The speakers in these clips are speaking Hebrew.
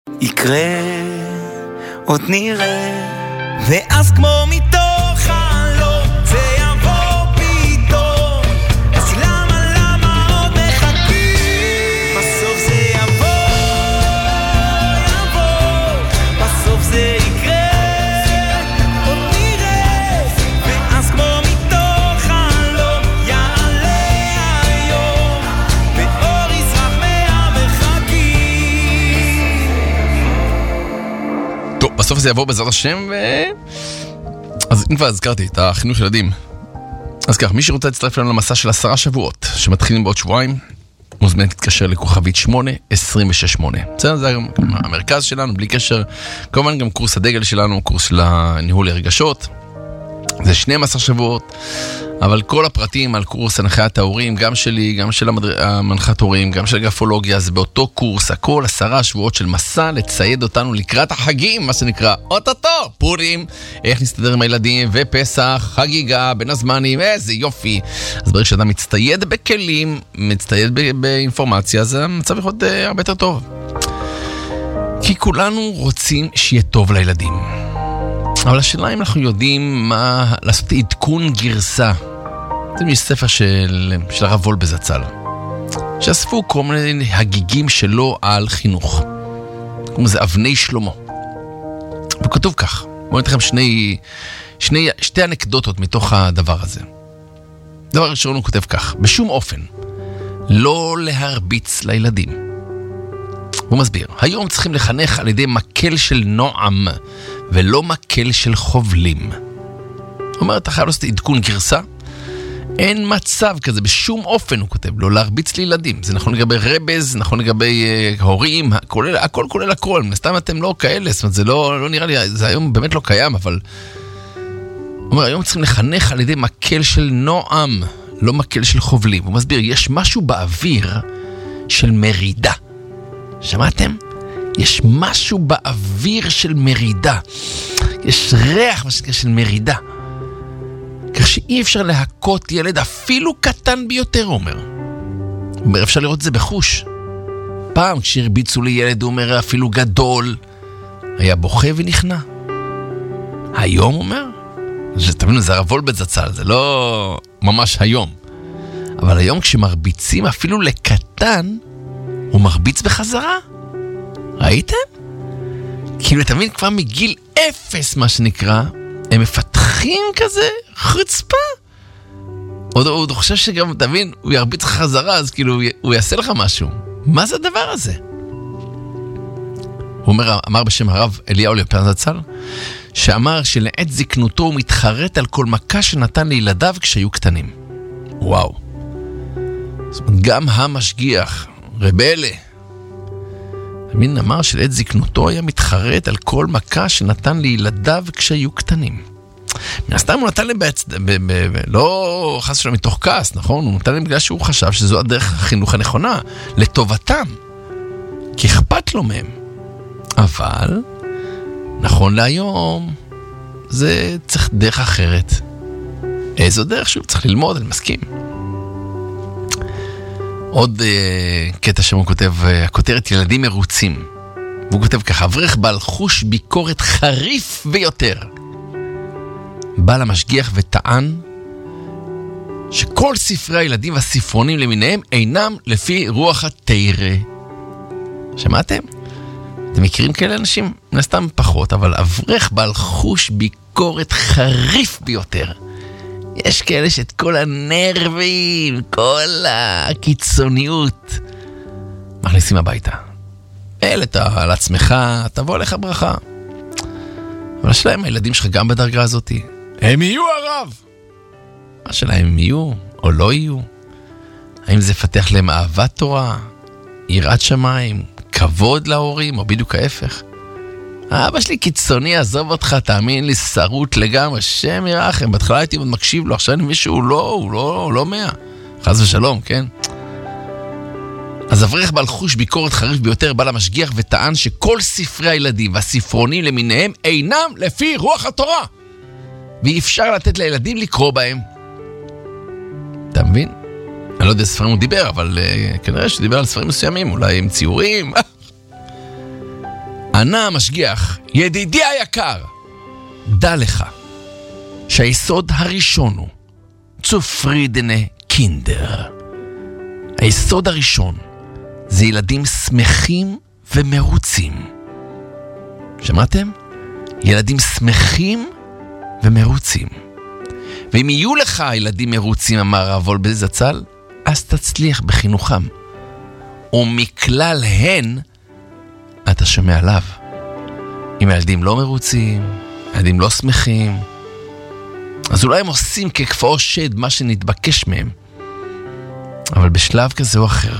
יקרה, עוד נראה, ואז כמו מתוך חלום זה יבוא פתאום. אז למה עוד מחכים? בסוף זה יבוא, בסוף זה יקרה, עוד נראה, ואז כמו מתוך חלום יעלה היום, ואור יזרח מהמרחקים. טוב, בסוף זה יבוא בעזרת השם. אז אם כבר הזכרתי את החינוך ילדים, אז כך, מי שרוצה להצטרף לנו למסע של 10 שבועות שמתחילים בעוד שבועיים, מוזמן להתקשר לכוכבית 8268. זה המרכז שלנו, בלי קשר. כמובן גם קורס הדגל שלנו, קורס של הניהול הרגשות. זה 12 שבועות, אבל כל הפרטים על קורס הנחיית ההורים, גם שלי, גם של המנחת הורים, גם של גרפולוגיה, זה באותו קורס, הכל 10 שבועות של מסע לצייד אותנו לקראת החגים, מה שנקרא אוטוטו, פורים, איך נסתדר עם הילדים, ופסח, חגיגה, בין הזמנים, איזה יופי. אז ברגע שאתה מצטייד בכלים, מצטייד באינפורמציה, זה המצב יכול להיות הרבה יותר טוב. כי כולנו רוצים שיהיה טוב לילדים. אבל השאלה אם אנחנו יודעים מה לעשות עדכון גרסה. זה מספר של הרב וולבה זצ"ל, שאספו כל מיני הגיגים שלו על חינוך. קוראים לזה אבני שלמה. וכתוב כך, בואו נתכם שתי אנקדוטות מתוך הדבר הזה. דבר ראשון הוא כותב כך: בשום אופן לא להרביץ לילדים. הוא מסביר, היום צריכים לחנך על ידי מקל של נועם ולא מקל של חובלים. הוא אומר, אתה חייב לעשות עדכון גרסה, אין מצב כזה, בשום אופן, הוא כותב, לא להרביץ לילדים. זה נכון לגבי רבז, נכון לגבי הורים, הכל כולל הכל. סתם אתם לא כאלה, זאת אומרת, זה לא נראה לי, זה היום באמת לא קיים, אבל הוא אומר, היום צריכים לחנך על ידי מקל של נועם, לא מקל של חובלים. הוא מסביר, יש משהו באוויר של מרידה. שמעתם? יש משהו באוויר של מרידה. יש ריח של מרידה. כך שאי אפשר להכות ילד אפילו קטן ביותר, הוא אומר. אפשר לראות את זה בחוש. פעם כשהרביצו לי ילד, הוא אומר, אפילו גדול, היה בוכה ונכנע. היום, הוא אומר, תבינו, זה הרב וולבה זצ"ל, זה לא ממש היום. אבל היום כשמרביצים אפילו לקטן, הוא מרביץ בחזרה. ראיתם? כאילו, אתה מבין, כבר מגיל 0, מה שנקרא, הם מפתחים כזה חוצפה. הוא חושב שגם, אתה מבין, הוא ירביץ חזרה, אז כאילו, הוא יעשה לך משהו. מה זה הדבר הזה? הוא אמר בשם הרב אליהו ליאופן זצ"ל, שאמר שלעת זקנותו הוא מתחרט על כל מכה שנתן לילדיו כשהיו קטנים. וואו. זאת אומרת, גם המשגיח, רבלה, תמיד אמר שלעת זקנותו היה מתחרט על כל מכה שנתן לילדיו כשהיו קטנים. מן הסתם הוא נתן להם לא חס ושלום מתוך כעס, נכון? הוא נתן להם בגלל שהוא חשב שזו הדרך החינוך הנכונה, לטובתם, כי אכפת לו מהם. אבל, נכון להיום, זה צריך דרך אחרת. איזו דרך? שוב, צריך ללמוד, אני מסכים. עוד קטע שהוא כותב, הכותרת ילדים מרוצים. והוא כותב ככה, אברך בעל חוש ביקורת חריף ביותר. בא למשגיח וטען שכל ספרי הילדים והספרונים למיניהם אינם לפי רוח התורה. שמעתם? אתם מכירים כאלה אנשים? נסתם פחות, אבל אברך בעל חוש ביקורת חריף ביותר. יש כאלה שאת כל הנרבים, כל הקיצוניות מכניסים הביתה. אתה על עצמך, תבוא לך ברכה. אבל השאלה אם הילדים שלך גם בדרגה הזאת, הם יהיו הרב. השאלה אם הם יהיו או לא יהיו. האם זה יפתח להם אהבת תורה, יראת שמיים, כבוד להורים, או בדיוק ההפך. האבא שלי קיצוני, עזוב אותך, תאמין לי, שרוט לגמרי, שם ירחם, בהתחלה הייתי עוד מקשיב לו, עכשיו אני מבין שהוא לא 100, חס ושלום, כן? אז אברך בעל חוש ביקורת חריף ביותר בא למשגיח וטען שכל ספרי הילדים והספרונים למיניהם אינם לפי רוח התורה, ואי אפשר לתת לילדים לקרוא בהם. אתה מבין? אני לא יודע ספרים הוא דיבר, אבל כנראה שדיבר על ספרים מסוימים, אולי עם ציורים. ענה המשגיח, ידידי היקר, דע לך שהיסוד הראשון הוא צופרידנה קינדר. היסוד הראשון זה ילדים שמחים ומרוצים. שמעתם? ילדים שמחים ומרוצים. ואם יהיו לך ילדים מרוצים, אמר הרב וולבה זצ"ל, אז תצליח בחינוכם. ומכלל הן אתה שומע עליו. אם הילדים לא מרוצים, הילדים לא שמחים, אז אולי הם עושים ככפאו שד מה שנתבקש מהם. אבל בשלב כזה או אחר,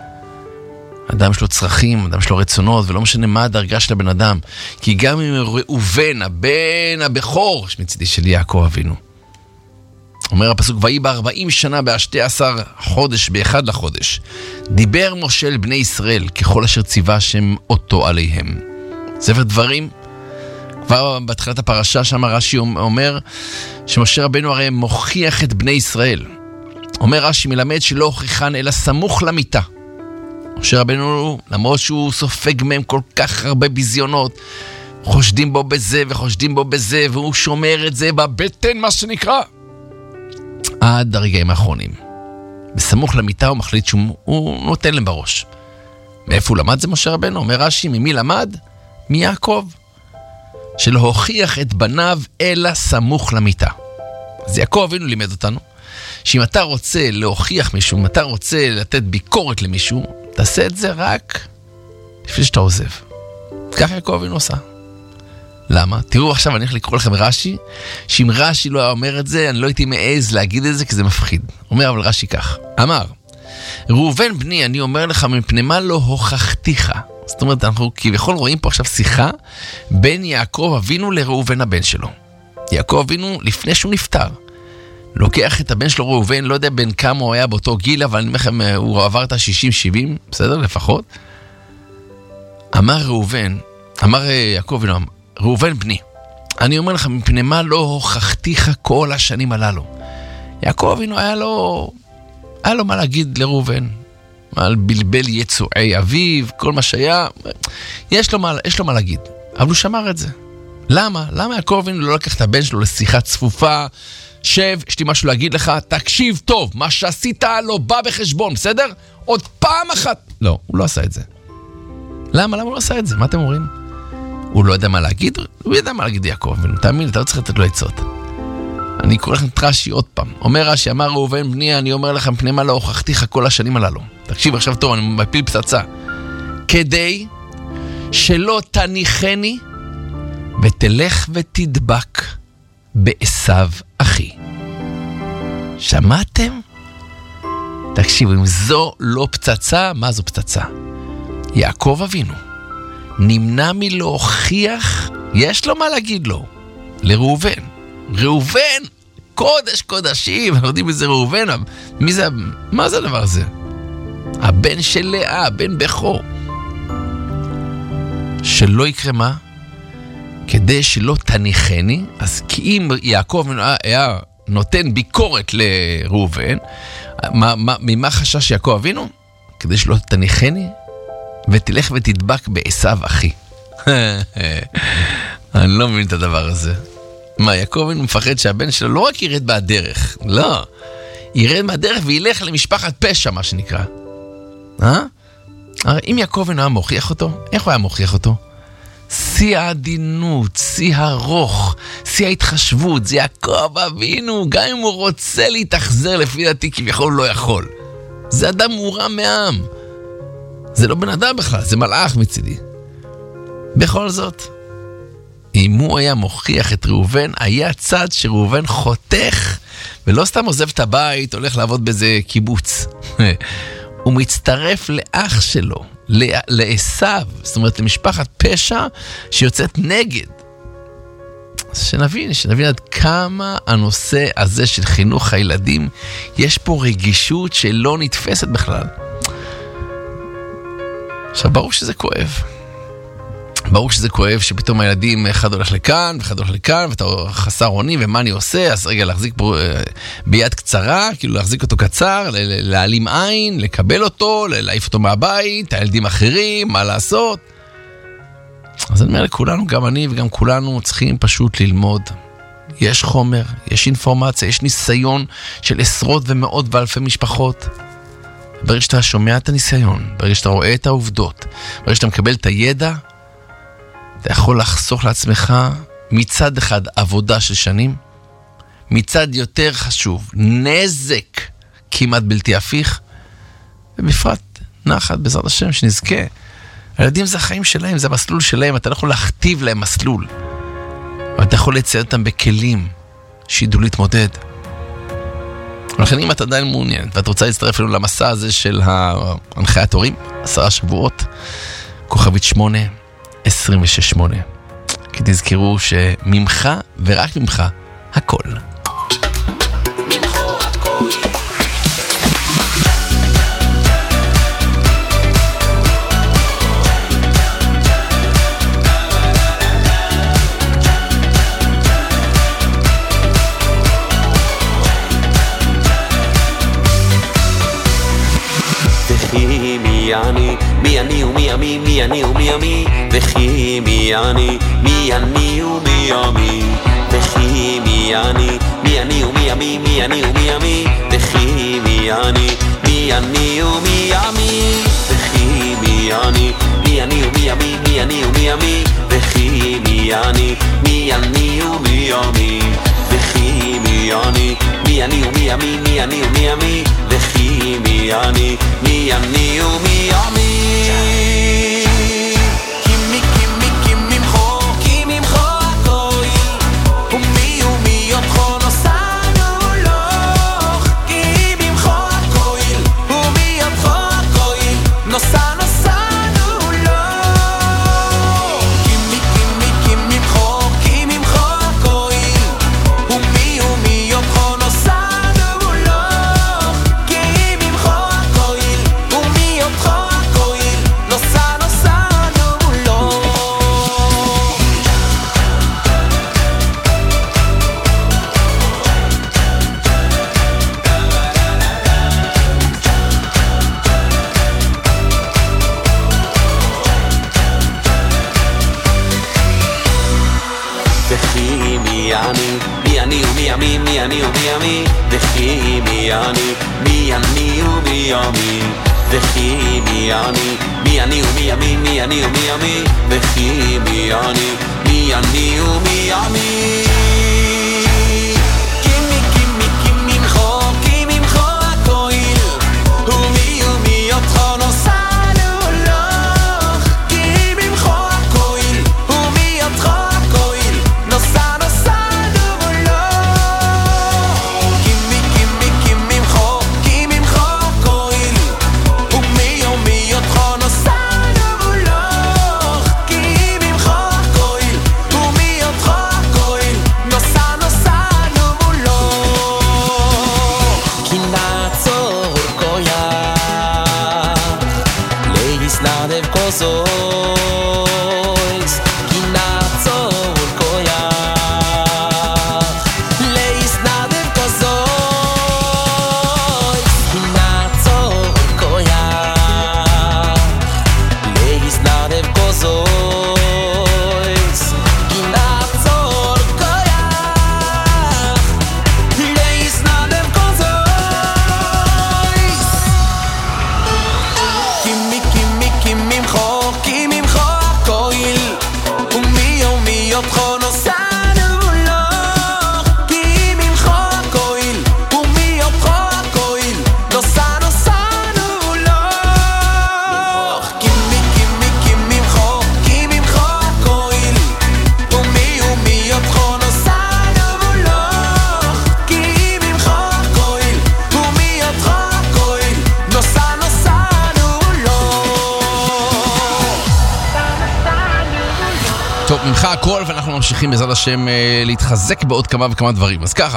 אדם יש לו צרכים, אדם יש לו רצונות, ולא משנה מה הדרגה של הבן אדם. כי גם אם ראובן, הבן הבכור, שמצידי של יעקב אבינו, אומר הפסוק, ויהי ב40 שנה ב12 חודש, ב1 לחודש, דיבר משה אל בני ישראל ככל אשר ציווה השם אותו עליהם. ספר דברים, כבר בתחילת הפרשה שם רש"י אומר שמשה רבנו הרי מוכיח את בני ישראל. אומר רש"י, מלמד שלא הוכיחן אלא סמוך למיטה. משה רבנו, למרות שהוא סופג מהם כל כך הרבה ביזיונות, חושדים בו בזה וחושדים בו בזה, והוא שומר את זה בבטן, מה שנקרא, עד הרגעים האחרונים. בסמוך למיטה הוא מחליט שהוא נותן להם בראש. מאיפה הוא למד זה משה רבנו? אומר רש"י, ממי למד? מיעקב. שלא הוכיח את בניו אלא סמוך למיטה. אז יעקב אבינו לימד אותנו, שאם אתה רוצה להוכיח מישהו, אם אתה רוצה לתת ביקורת למישהו, תעשה את זה רק לפני שאתה עוזב. ככה יעקב אבינו עושה. למה? תראו עכשיו, אני הולך לקרוא לכם רש"י, שאם רש"י לא היה אומר את זה, אני לא הייתי מעז להגיד את זה, כי זה מפחיד. אומר אבל רש"י כך, אמר, ראובן בני, אני אומר לך, מפני מה לא הוכחתיך? זאת אומרת, אנחנו כביכול רואים פה עכשיו שיחה בין יעקב אבינו לראובן הבן שלו. יעקב אבינו, לפני שהוא נפטר, לוקח את הבן שלו ראובן, לא יודע בין כמה הוא היה באותו גיל, אבל אני אומר לכם, הוא עבר את ה-60-70, בסדר? לפחות. אמר ראובן, אמר יעקב אבינו, ראובן בני, אני אומר לך, מפני מה לא הוכחתיך כל השנים הללו? יעקב אבינו היה לו מה להגיד לראובן, על בלבל יצועי אביו, כל מה שהיה, יש לו מה להגיד, אבל הוא שמר את זה. למה? למה יעקב אבינו לא לקח את הבן שלו לשיחה צפופה, שב, יש לי משהו להגיד לך, תקשיב טוב, מה שעשית לא בא בחשבון, בסדר? עוד פעם אחת. לא, הוא לא עשה את זה. למה הוא לא עשה את זה? מה אתם אומרים? הוא לא יודע מה להגיד? הוא יודע מה להגיד יעקב אבינו, תאמין, אתה לא צריך לתת לו עצות. אני קורא לכם את רש"י עוד פעם. אומר רש"י, אמר ראובן בני, אני אומר לכם, פני מה לא הוכחתיך כל השנים הללו. תקשיב עכשיו טוב, אני מפיל פצצה. כדי שלא תניחני ותלך ותדבק בעשיו אחי. שמעתם? תקשיבו, אם זו לא פצצה, מה זו פצצה? יעקב אבינו נמנע מלהוכיח, יש לו מה להגיד לו, לראובן. ראובן, קודש קודשים, אנחנו יודעים מי זה ראובן, מי זה, מה זה הדבר הזה? הבן של לאה, הבן בכור. שלא יקרה מה? כדי שלא תניחני, אז כי אם יעקב היה נותן ביקורת לראובן, ממה חשש יעקב אבינו? כדי שלא תניחני, ותלך ותדבק בעשיו אחי. אני לא מבין את הדבר הזה. מה, יעקב אבינו מפחד שהבן שלו לא רק ירד מהדרך, לא, ירד מהדרך וילך למשפחת פשע, מה שנקרא. הרי אם יעקב אבינו היה מוכיח אותו, איך הוא היה מוכיח אותו? שיא העדינות, שיא הרוך, שיא ההתחשבות, זה יעקב אבינו, גם אם הוא רוצה להתאכזר לפי דעתי, כביכול לא יכול. זה אדם מורם מעם. זה לא בן אדם בכלל, זה מלאך מצידי. בכל זאת, אם הוא היה מוכיח את ראובן, היה צד שראובן חותך, ולא סתם עוזב את הבית, הולך לעבוד באיזה קיבוץ. הוא מצטרף לאח שלו, לעשיו, זאת אומרת למשפחת פשע שיוצאת נגד. שנבין עד כמה הנושא הזה של חינוך הילדים, יש פה רגישות שלא נתפסת בכלל. עכשיו ברור שזה כואב. ברור שזה כואב שפתאום הילדים אחד הולך לכאן ואחד הולך לכאן ואתה חסר אונים ומה אני עושה, אז רגע להחזיק פה ביד קצרה, כאילו להחזיק אותו קצר, להעלים עין, לקבל אותו, להעיף אותו מהבית, הילדים אחרים, מה לעשות? אז אני אומר לכולנו, גם אני וגם כולנו צריכים פשוט ללמוד. יש חומר, יש אינפורמציה, יש ניסיון של עשרות ומאות ואלפי משפחות. ברגע שאתה שומע את הניסיון, ברגע שאתה רואה את העובדות, ברגע שאתה מקבל את הידע, אתה יכול לחסוך לעצמך מצד אחד עבודה של שנים, מצד יותר חשוב, נזק כמעט בלתי הפיך, ובפרט נחת בעזרת השם שנזכה. הילדים זה החיים שלהם, זה המסלול שלהם, אתה לא יכול להכתיב להם מסלול, אבל אתה יכול לצייר אותם בכלים שידעו להתמודד. ולכן אם אתה עדיין מעוניין ואת רוצה להצטרף לנו למסע הזה של הנחיית הורים, 10 שבועות, כוכבית 8268, כי תזכרו שממך ורק ממך הכל. מי אני ומי עמי, מי אני ומי עמי, וכי מי אני ומי עמי, וכי מי אני ומי עמי, מי אני ומי עמי, וכי מי אני ומי עמי, וכי מי אני ומי עמי, מי אני ומי עמי, וכי מי אני ומי עמי, וכי מי אני ומי עמי, מי אני ומי עמי, וכי מי אני ומי עמי. ממך הכל, ואנחנו ממשיכים בעזרת השם להתחזק בעוד כמה וכמה דברים. אז ככה,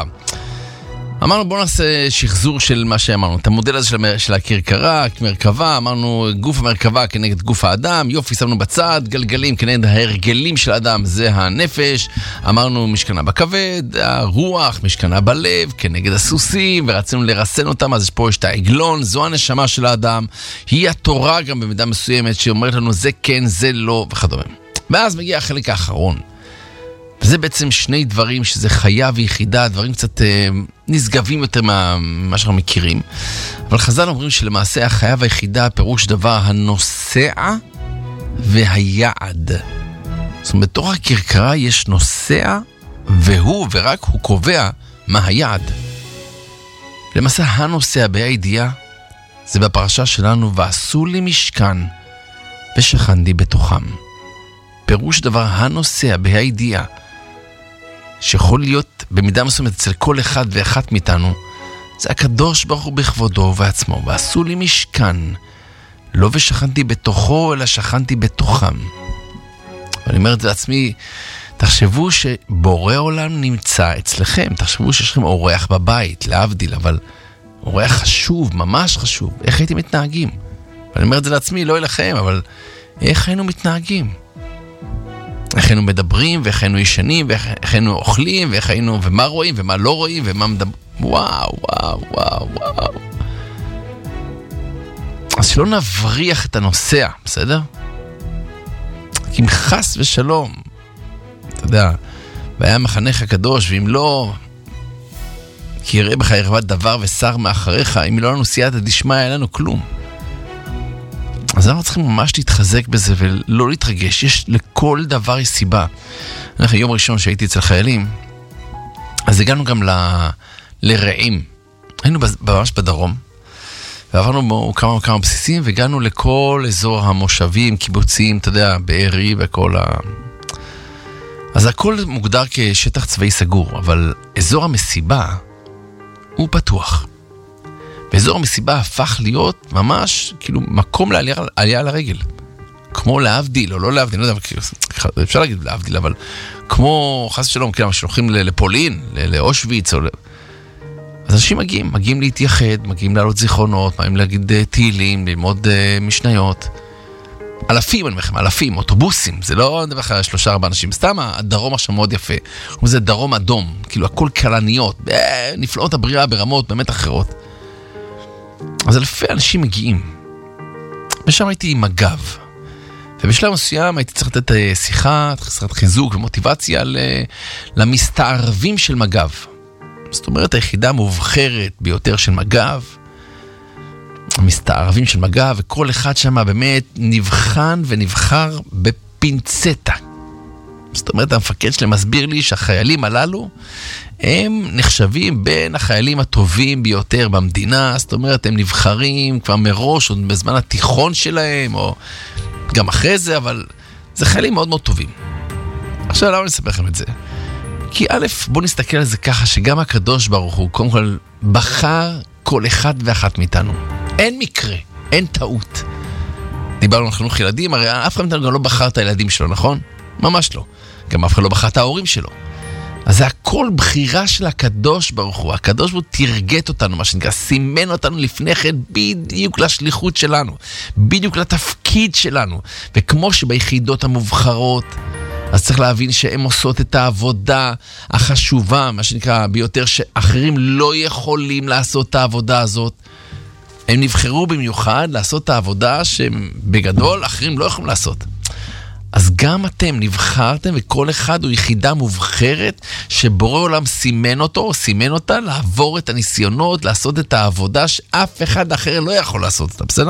אמרנו בוא נעשה שחזור של מה שאמרנו, את המודל הזה של הכרכרה, מרכבה, אמרנו גוף המרכבה כנגד גוף האדם, יופי, שמנו בצד, גלגלים כנגד ההרגלים של האדם, זה הנפש, אמרנו משכנה בכבד, הרוח, משכנה בלב, כנגד הסוסים, ורצינו לרסן אותם, אז פה יש את העגלון, זו הנשמה של האדם, היא התורה גם במידה מסוימת שאומרת לנו זה כן, זה לא וכדומה. ואז מגיע החלק האחרון. וזה בעצם שני דברים שזה חיה ויחידה, דברים קצת נשגבים יותר ממה שאנחנו מכירים. אבל חז"ל אומרים שלמעשה החיה והיחידה פירוש דבר הנוסע והיעד. זאת אומרת, בתוך הכרכרה יש נוסע והוא ורק הוא קובע מה היעד. למעשה הנוסע בהידיעה זה בפרשה שלנו, ועשו לי משכן ושכנתי בתוכם. פירוש דבר הנוסע בהידיעה שיכול להיות במידה מסוימת אצל כל אחד ואחת מאיתנו, זה הקדוש ברוך הוא בכבודו ובעצמו. ועשו לי משכן, לא ושכנתי בתוכו אלא שכנתי בתוכם. ואני אומר את זה לעצמי, תחשבו שבורא עולם נמצא אצלכם, תחשבו שיש לכם אורח בבית, להבדיל, אבל אורח חשוב, ממש חשוב. איך הייתם מתנהגים? ואני אומר את זה לעצמי, לא אליכם, אבל איך היינו מתנהגים? איך היינו מדברים, ואיך היינו ישנים, ואיך היינו אוכלים, ואיך היינו, ומה רואים, ומה לא רואים, ומה מדברים. וואו, וואו, וואו, וואו. אז שלא נבריח את הנוסע, בסדר? כי אם חס ושלום, אתה יודע, והיה מחנך הקדוש, ואם לא, כי יראה בך ירבת דבר ושר מאחריך, אם לא לנו סייעתא דשמיא, אין לנו כלום. אז אנחנו צריכים ממש להתחזק בזה ולא להתרגש. יש לכל דבר יש סיבה. יום ראשון שהייתי אצל חיילים, אז הגענו גם לרעים. היינו ממש בדרום, ועברנו כמה בסיסים, והגענו לכל אזור המושבים, קיבוצים, אתה יודע, בארי וכל אז הכל מוגדר כשטח צבאי סגור, אבל אזור המסיבה הוא פתוח. ואזור המסיבה הפך להיות ממש כאילו מקום לעלייה לרגל. כמו להבדיל, או לא להבדיל, לא יודע, אפשר להגיד להבדיל, אבל כמו חס ושלום, כאילו, שהולכים לפולין, לאושוויץ, אז אנשים מגיעים להתייחד, מגיעים לעלות זיכרונות, מגיעים להגיד תהילים, ללמוד משניות. אלפים, אני אומר לכם, אלפים, אוטובוסים, זה לא דבר אחר 3-4 אנשים, סתם הדרום עכשיו מאוד יפה, זה דרום אדום, כאילו הכל קלניות, נפלאות הבריאה ברמות באמת אחרות. אז אלפי אנשים מגיעים. ושם הייתי עם מג"ב. ובשלב מסוים הייתי צריך לתת שיחה, חסרת חיזוק ומוטיבציה למסתערבים של מג"ב. זאת אומרת, היחידה המובחרת ביותר של מג"ב, המסתערבים של מג"ב, וכל אחד שם באמת נבחן ונבחר בפינצטה. זאת אומרת, המפקד שלהם מסביר לי שהחיילים הללו הם נחשבים בין החיילים הטובים ביותר במדינה. זאת אומרת, הם נבחרים כבר מראש, עוד בזמן התיכון שלהם, או גם אחרי זה, אבל זה חיילים מאוד מאוד טובים. עכשיו, למה אני אספר לכם את זה? כי א', בואו נסתכל על זה ככה, שגם הקדוש ברוך הוא, קודם כל, בחר כל אחד ואחת מאיתנו. אין מקרה, אין טעות. דיברנו על חינוך ילדים, הרי אף אחד מאיתנו גם לא בחר את הילדים שלו, נכון? ממש לא. גם אף אחד לא בחר את ההורים שלו. אז זה הכל בחירה של הקדוש ברוך הוא. הקדוש ברוך הוא תרגט אותנו, מה שנקרא, סימן אותנו לפני כן בדיוק לשליחות שלנו, בדיוק לתפקיד שלנו. וכמו שביחידות המובחרות, אז צריך להבין שהן עושות את העבודה החשובה, מה שנקרא, ביותר שאחרים לא יכולים לעשות את העבודה הזאת. הם נבחרו במיוחד לעשות את העבודה שבגדול אחרים לא יכולים לעשות. אז גם אתם נבחרתם, וכל אחד הוא יחידה מובחרת שבורא עולם סימן אותו או סימן אותה לעבור את הניסיונות, לעשות את העבודה שאף אחד אחר לא יכול לעשות אותה, בסדר?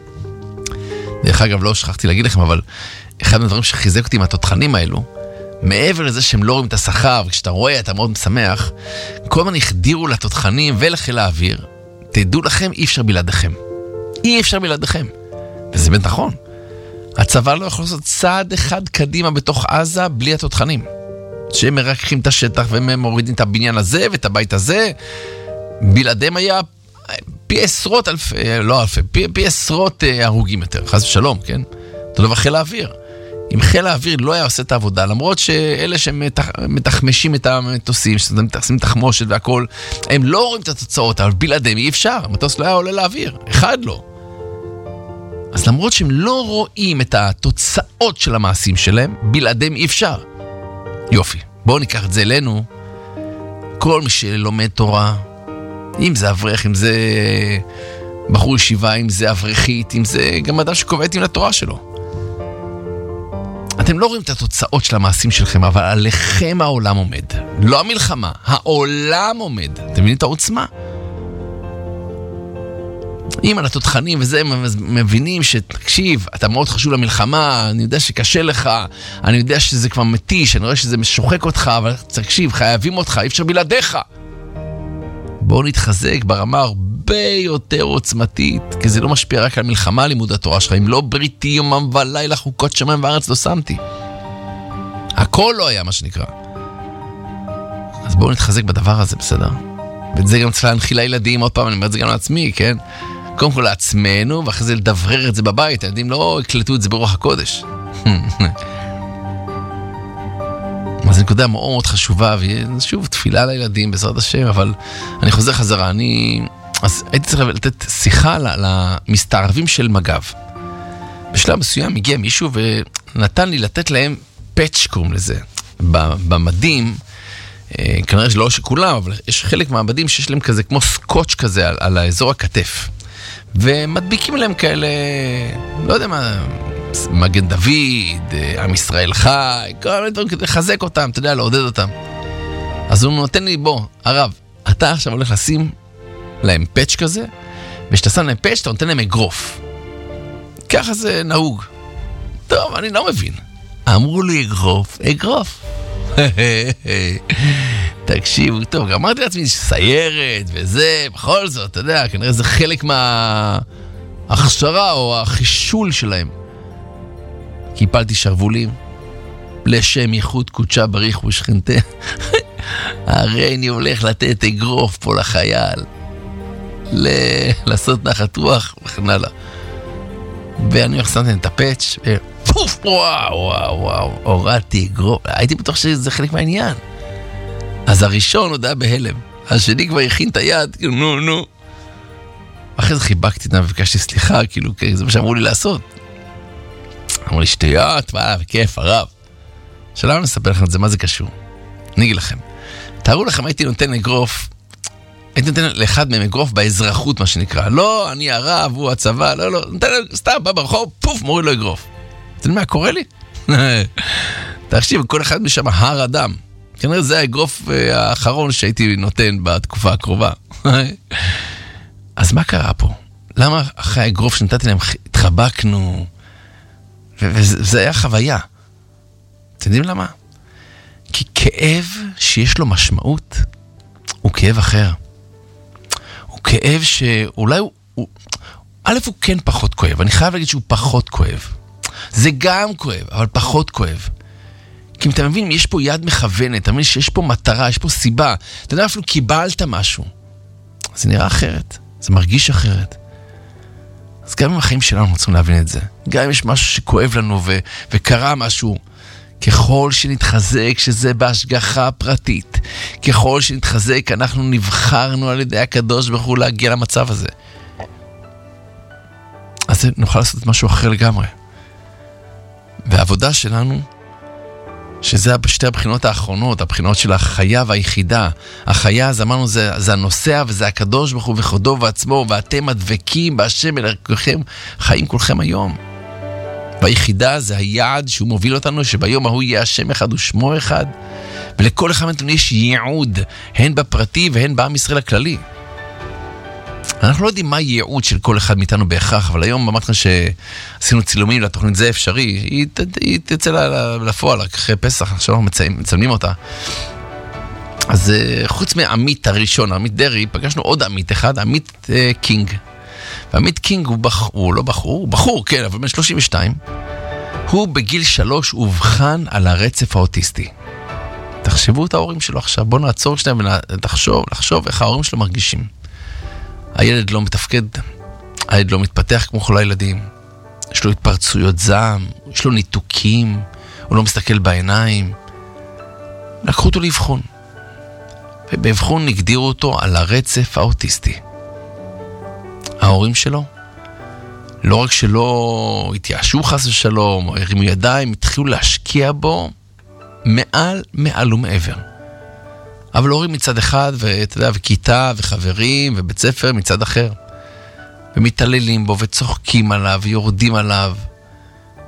דרך אגב, לא שכחתי להגיד לכם, אבל אחד מהדברים שחיזק אותי מהתותחנים האלו, מעבר לזה שהם לא רואים את השכר, וכשאתה רואה אתה מאוד משמח, כל הזמן החדירו לתותחנים ולחיל האוויר, תדעו לכם, אי אפשר בלעדיכם. אי אפשר בלעדיכם. וזה באמת נכון. הצבא לא יכול לעשות צעד אחד קדימה בתוך עזה בלי התותחנים. שהם מרקחים את השטח והם מורידים את הבניין הזה ואת הבית הזה. בלעדיהם היה פי עשרות אלפי, לא אלפי, פי עשרות הרוגים יותר. חס ושלום, כן? אותו דבר חיל האוויר. אם חיל האוויר לא היה עושה את העבודה, למרות שאלה שמתחמשים את המטוסים, שמתחסים תחמושת והכל, הם לא רואים את התוצאות, אבל בלעדיהם אי אפשר. המטוס לא היה עולה לאוויר. אחד לא. אז למרות שהם לא רואים את התוצאות של המעשים שלהם, בלעדיהם אי אפשר. יופי, בואו ניקח את זה אלינו. כל מי שלומד תורה, אם זה אברך, אם זה בחור ישיבה, אם זה אברכית, אם זה גם אדם שקובע עתים לתורה שלו. אתם לא רואים את התוצאות של המעשים שלכם, אבל עליכם העולם עומד. לא המלחמה, העולם עומד. אתם מבינים את העוצמה? אם על התותחנים וזה, מבינים שתקשיב, אתה מאוד חשוב למלחמה, אני יודע שקשה לך, אני יודע שזה כבר מתיש, אני רואה שזה משוחק אותך, אבל תקשיב, חייבים אותך, אי אפשר בלעדיך. בואו נתחזק ברמה הרבה יותר עוצמתית, כי זה לא משפיע רק על מלחמה, לימוד התורה שלך, אם לא בריתי יומם ולילה חוקות שמיים וארץ לא שמתי. הכל לא היה מה שנקרא. אז בואו נתחזק בדבר הזה, בסדר? ואת זה גם צריך להנחיל לילדים, עוד פעם אני אומר את זה גם לעצמי, כן? קודם כל לעצמנו, ואחרי זה לדברר את זה בבית, הילדים לא הקלטו את זה ברוח הקודש. אז נקודה מאוד מאוד חשובה, ושוב, תפילה לילדים בעזרת השם, אבל אני חוזר חזרה, אז הייתי צריך לתת שיחה למסתערבים של מג"ב. בשלב מסוים הגיע מישהו ונתן לי לתת להם פאץ' קוראים לזה. במדים, כנראה שלא שכולם, אבל יש חלק מהמדים שיש להם כזה, כמו סקוץ' כזה על האזור הכתף. ומדביקים להם כאלה, לא יודע מה, מגן דוד, עם ישראל חי, כל מיני דברים כדי לחזק אותם, אתה יודע, לעודד אותם. אז הוא נותן לי, בוא, הרב, אתה עכשיו הולך לשים להם פאץ' כזה, ושאתה שם להם פאץ', אתה נותן להם אגרוף. ככה זה נהוג. טוב, אני לא מבין. אמרו לי אגרוף. תקשיבו, טוב, אמרתי לעצמי סיירת וזה, בכל זאת, אתה יודע, כנראה זה חלק מההכשרה או החישול שלהם. קיפלתי שרבולים, לשם ייחוד קודשה בריך ושכנתה. הרי אני הולך לתת אגרוף פה לחייל, לעשות נחת רוח וכן הלאה. ואני הולך שמתי את הפאץ' ופוף, וואו, הורדתי אגרוף. הייתי בטוח שזה חלק מהעניין. אז הראשון עוד היה בהלם, השני כבר הכין את היד, כאילו נו. אחרי זה חיבקתי אותם וביקשתי סליחה, כאילו זה מה שאמרו לי לעשות. אמרו לי שטויות, בכיף, הרב. שלא אני אספר לכם את זה, מה זה קשור? אני אגיד לכם. תארו לכם, הייתי נותן אגרוף, הייתי נותן לאחד מהם אגרוף באזרחות, מה שנקרא. לא, אני הרב, הוא הצבא, לא, נותן לו, סתם, בא ברחוב, פוף, מוריד לו אגרוף. אתם מה קורה לי? תחשיב, כל אחד משם הר אדם. כנראה זה האגרוף האחרון שהייתי נותן בתקופה הקרובה. אז מה קרה פה? למה אחרי האגרוף שנתתי להם התחבקנו? וזה היה חוויה. אתם יודעים למה? כי כאב שיש לו משמעות הוא כאב אחר. הוא כאב שאולי א' הוא כן פחות כואב. אני חייב להגיד שהוא פחות כואב. זה גם כואב, אבל פחות כואב. כי אם אתה מבין, יש פה יד מכוונת, אתה מבין שיש פה מטרה, יש פה סיבה. אתה יודע, אפילו קיבלת משהו. זה נראה אחרת, זה מרגיש אחרת. אז גם עם החיים שלנו רוצים להבין את זה. גם אם יש משהו שכואב לנו וקרה משהו, ככל שנתחזק שזה בהשגחה פרטית, ככל שנתחזק אנחנו נבחרנו על ידי הקדוש ברוך הוא להגיע למצב הזה. אז נוכל לעשות משהו אחר לגמרי. והעבודה שלנו, שזה בשתי הבחינות האחרונות, הבחינות של החיה והיחידה. החיה, אז אמרנו, זה הנוסע וזה הקדוש ברוך הוא וכבודו ועצמו, ואתם הדבקים בהשם אלוהיכם, חיים כולכם היום. והיחידה זה היעד שהוא מוביל אותנו, שביום ההוא יהיה השם אחד ושמו אחד, ולכל אחד מאיתנו יש ייעוד, הן בפרטי והן בעם ישראל הכללי. אנחנו לא יודעים מה הייעוד של כל אחד מאיתנו בהכרח, אבל היום אמרתי שעשינו צילומים לתוכנית זה אפשרי, היא תצא לפועל אחרי פסח, עכשיו אנחנו מצלמים אותה. אז חוץ מעמית הראשון, עמית דרי, פגשנו עוד עמית אחד, עמית קינג. ועמית קינג הוא לא בחור, הוא בחור, כן, אבל בן 32. הוא בגיל 3 הובחן על הרצף האוטיסטי. תחשבו את ההורים שלו עכשיו, בואו נעצור שניים ולחשוב איך ההורים שלו מרגישים. הילד לא מתפקד, הילד לא מתפתח כמו כל הילדים, יש לו התפרצויות זעם, יש לו ניתוקים, הוא לא מסתכל בעיניים. לקחו אותו לאבחון, ובאבחון נגדירו אותו על הרצף האוטיסטי. ההורים שלו, לא רק שלא התייאשו חס ושלום, או הרימו ידיים, התחילו להשקיע בו מעל ומעבר. אבל הורים מצד אחד, ואתה יודע, וכיתה, וחברים, ובית ספר מצד אחר. ומתעללים בו, וצוחקים עליו, ויורדים עליו.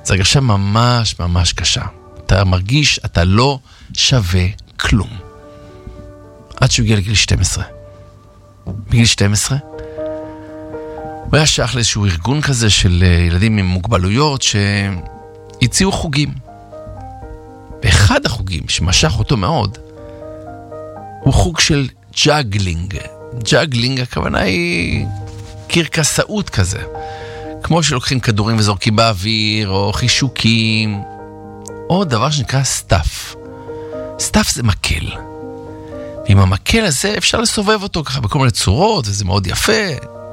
זו הרגשה ממש ממש קשה. אתה מרגיש, אתה לא שווה כלום. עד שהוא הגיע לגיל 12. בגיל 12, הוא היה שייך לאיזשהו ארגון כזה של ילדים עם מוגבלויות שהציעו חוגים. ואחד החוגים שמשך אותו מאוד, הוא חוג של ג'אגלינג. ג'אגלינג, הכוונה היא קרקסאות כזה. כמו שלוקחים כדורים וזורקים באוויר, או חישוקים, או דבר שנקרא סטאפ. סטאפ זה מקל. ועם המקל הזה אפשר לסובב אותו ככה בכל מיני צורות, וזה מאוד יפה.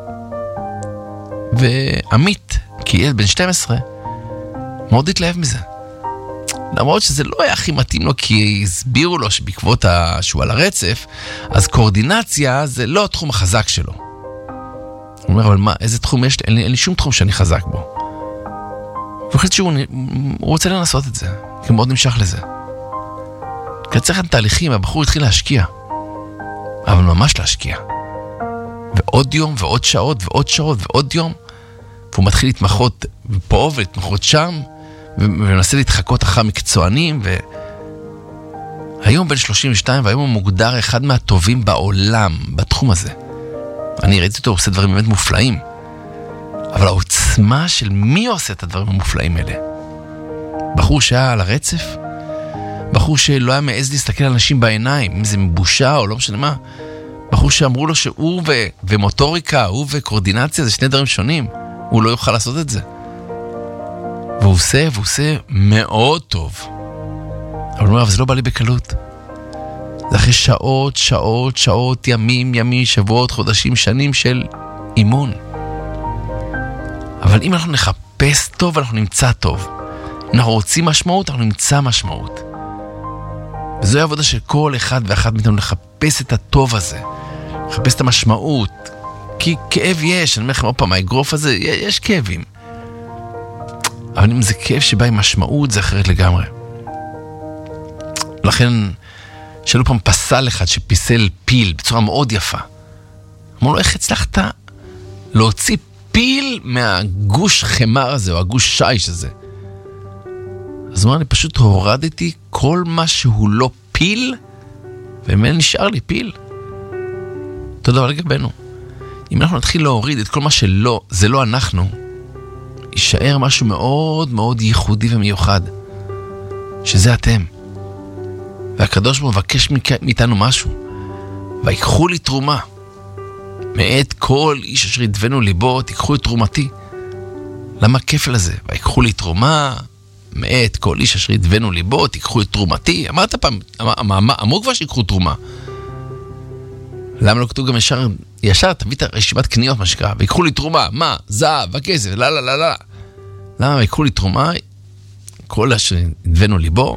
ועמית, כילד בן 12, מאוד התלהב מזה. למרות שזה לא היה הכי מתאים לו, כי הסבירו לו שבעקבות שהוא על הרצף, אז קואורדינציה זה לא התחום החזק שלו. הוא אומר, אבל מה, איזה תחום יש לי? אין לי שום תחום שאני חזק בו. והוא חושב שהוא רוצה לנסות את זה, כי הוא מאוד נמשך לזה. כי צריך תהליכים, הבחור התחיל להשקיע. אבל ממש להשקיע. ועוד יום, ועוד שעות, ועוד שעות, ועוד יום. והוא מתחיל להתמחות פה ולהתמחות שם, ומנסה להתחקות אחר מקצוענים, והיום בן 32, והיום הוא מוגדר אחד מהטובים בעולם, בתחום הזה. אני ראיתי אותו, הוא עושה דברים באמת מופלאים. אבל העוצמה של מי עושה את הדברים המופלאים האלה? בחור שהיה על הרצף, בחור שלא היה מעז להסתכל על אנשים בעיניים, אם זה מבושה או לא משנה מה. בחור שאמרו לו שהוא ומוטוריקה, הוא וקורדינציה, זה שני דברים שונים. הוא לא יוכל לעשות את זה. והוא עושה מאוד טוב. אבל הוא אומר, אבל זה לא בא לי בקלות. זה אחרי שעות, ימים, שבועות, חודשים, שנים של אימון. אבל אם אנחנו נחפש טוב, אנחנו נמצא טוב. אם אנחנו רוצים משמעות, אנחנו נמצא משמעות. וזוהי העבודה של כל אחד ואחד מאיתנו לחפש את הטוב הזה. לחפש את המשמעות. כי כאב יש, אני אומר לכם עוד פעם, האגרוף הזה, יש כאבים. אבל אם זה כאב שבא עם משמעות, זה אחרת לגמרי. לכן, שאלו פעם פסל אחד שפיסל פיל בצורה מאוד יפה. אמרו לו, איך הצלחת להוציא פיל מהגוש חמר הזה, או הגוש שיש הזה? אז הוא אומר, אני פשוט הורדתי כל מה שהוא לא פיל, ומאל נשאר לי פיל. תודה רבה לגבינו. אם אנחנו נתחיל להוריד את כל מה שלא, זה לא אנחנו, יישאר משהו מאוד מאוד ייחודי ומיוחד, שזה אתם. והקדוש ברוך הוא מבקש מאיתנו משהו, ויקחו לי תרומה. מאת כל איש אשר ידבנו ליבו, תיקחו את תרומתי. למה כפל הזה? ויקחו לי תרומה, מאת כל איש אשר ידבנו ליבו, תיקחו את תרומתי. אמרת פעם, אמרו כבר שיקחו תרומה. למה לא כתוב גם ישר תביא את רשימת קניות, מה שקרה, ויקחו לי תרומה, מה? זהב, הכסף, לא. למה ויקחו לי תרומה? כל אשר ידבנו ליבו.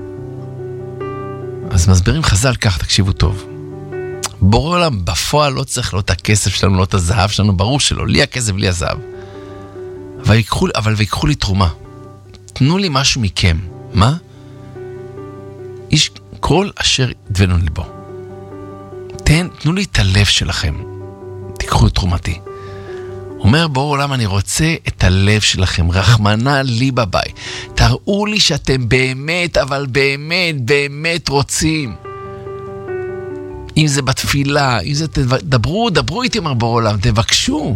אז מסבירים חז"ל כך, תקשיבו טוב. בורא עולם בפועל לא צריך לא את הכסף שלנו, לא את הזהב שלנו, ברור שלא, לי הכסף, לי הזהב. אבל ויקחו לי תרומה. תנו לי משהו מכם. מה? איש כל אשר ידבנו ליבו. תנו לי את הלב שלכם. תיקחו את תרומתי. אומר בורא עולם, אני רוצה את הלב שלכם, רחמנא לי בבית. תראו לי שאתם באמת, אבל באמת רוצים. אם זה בתפילה, אם זה דברו איתי, אומר בורא עולם, תבקשו.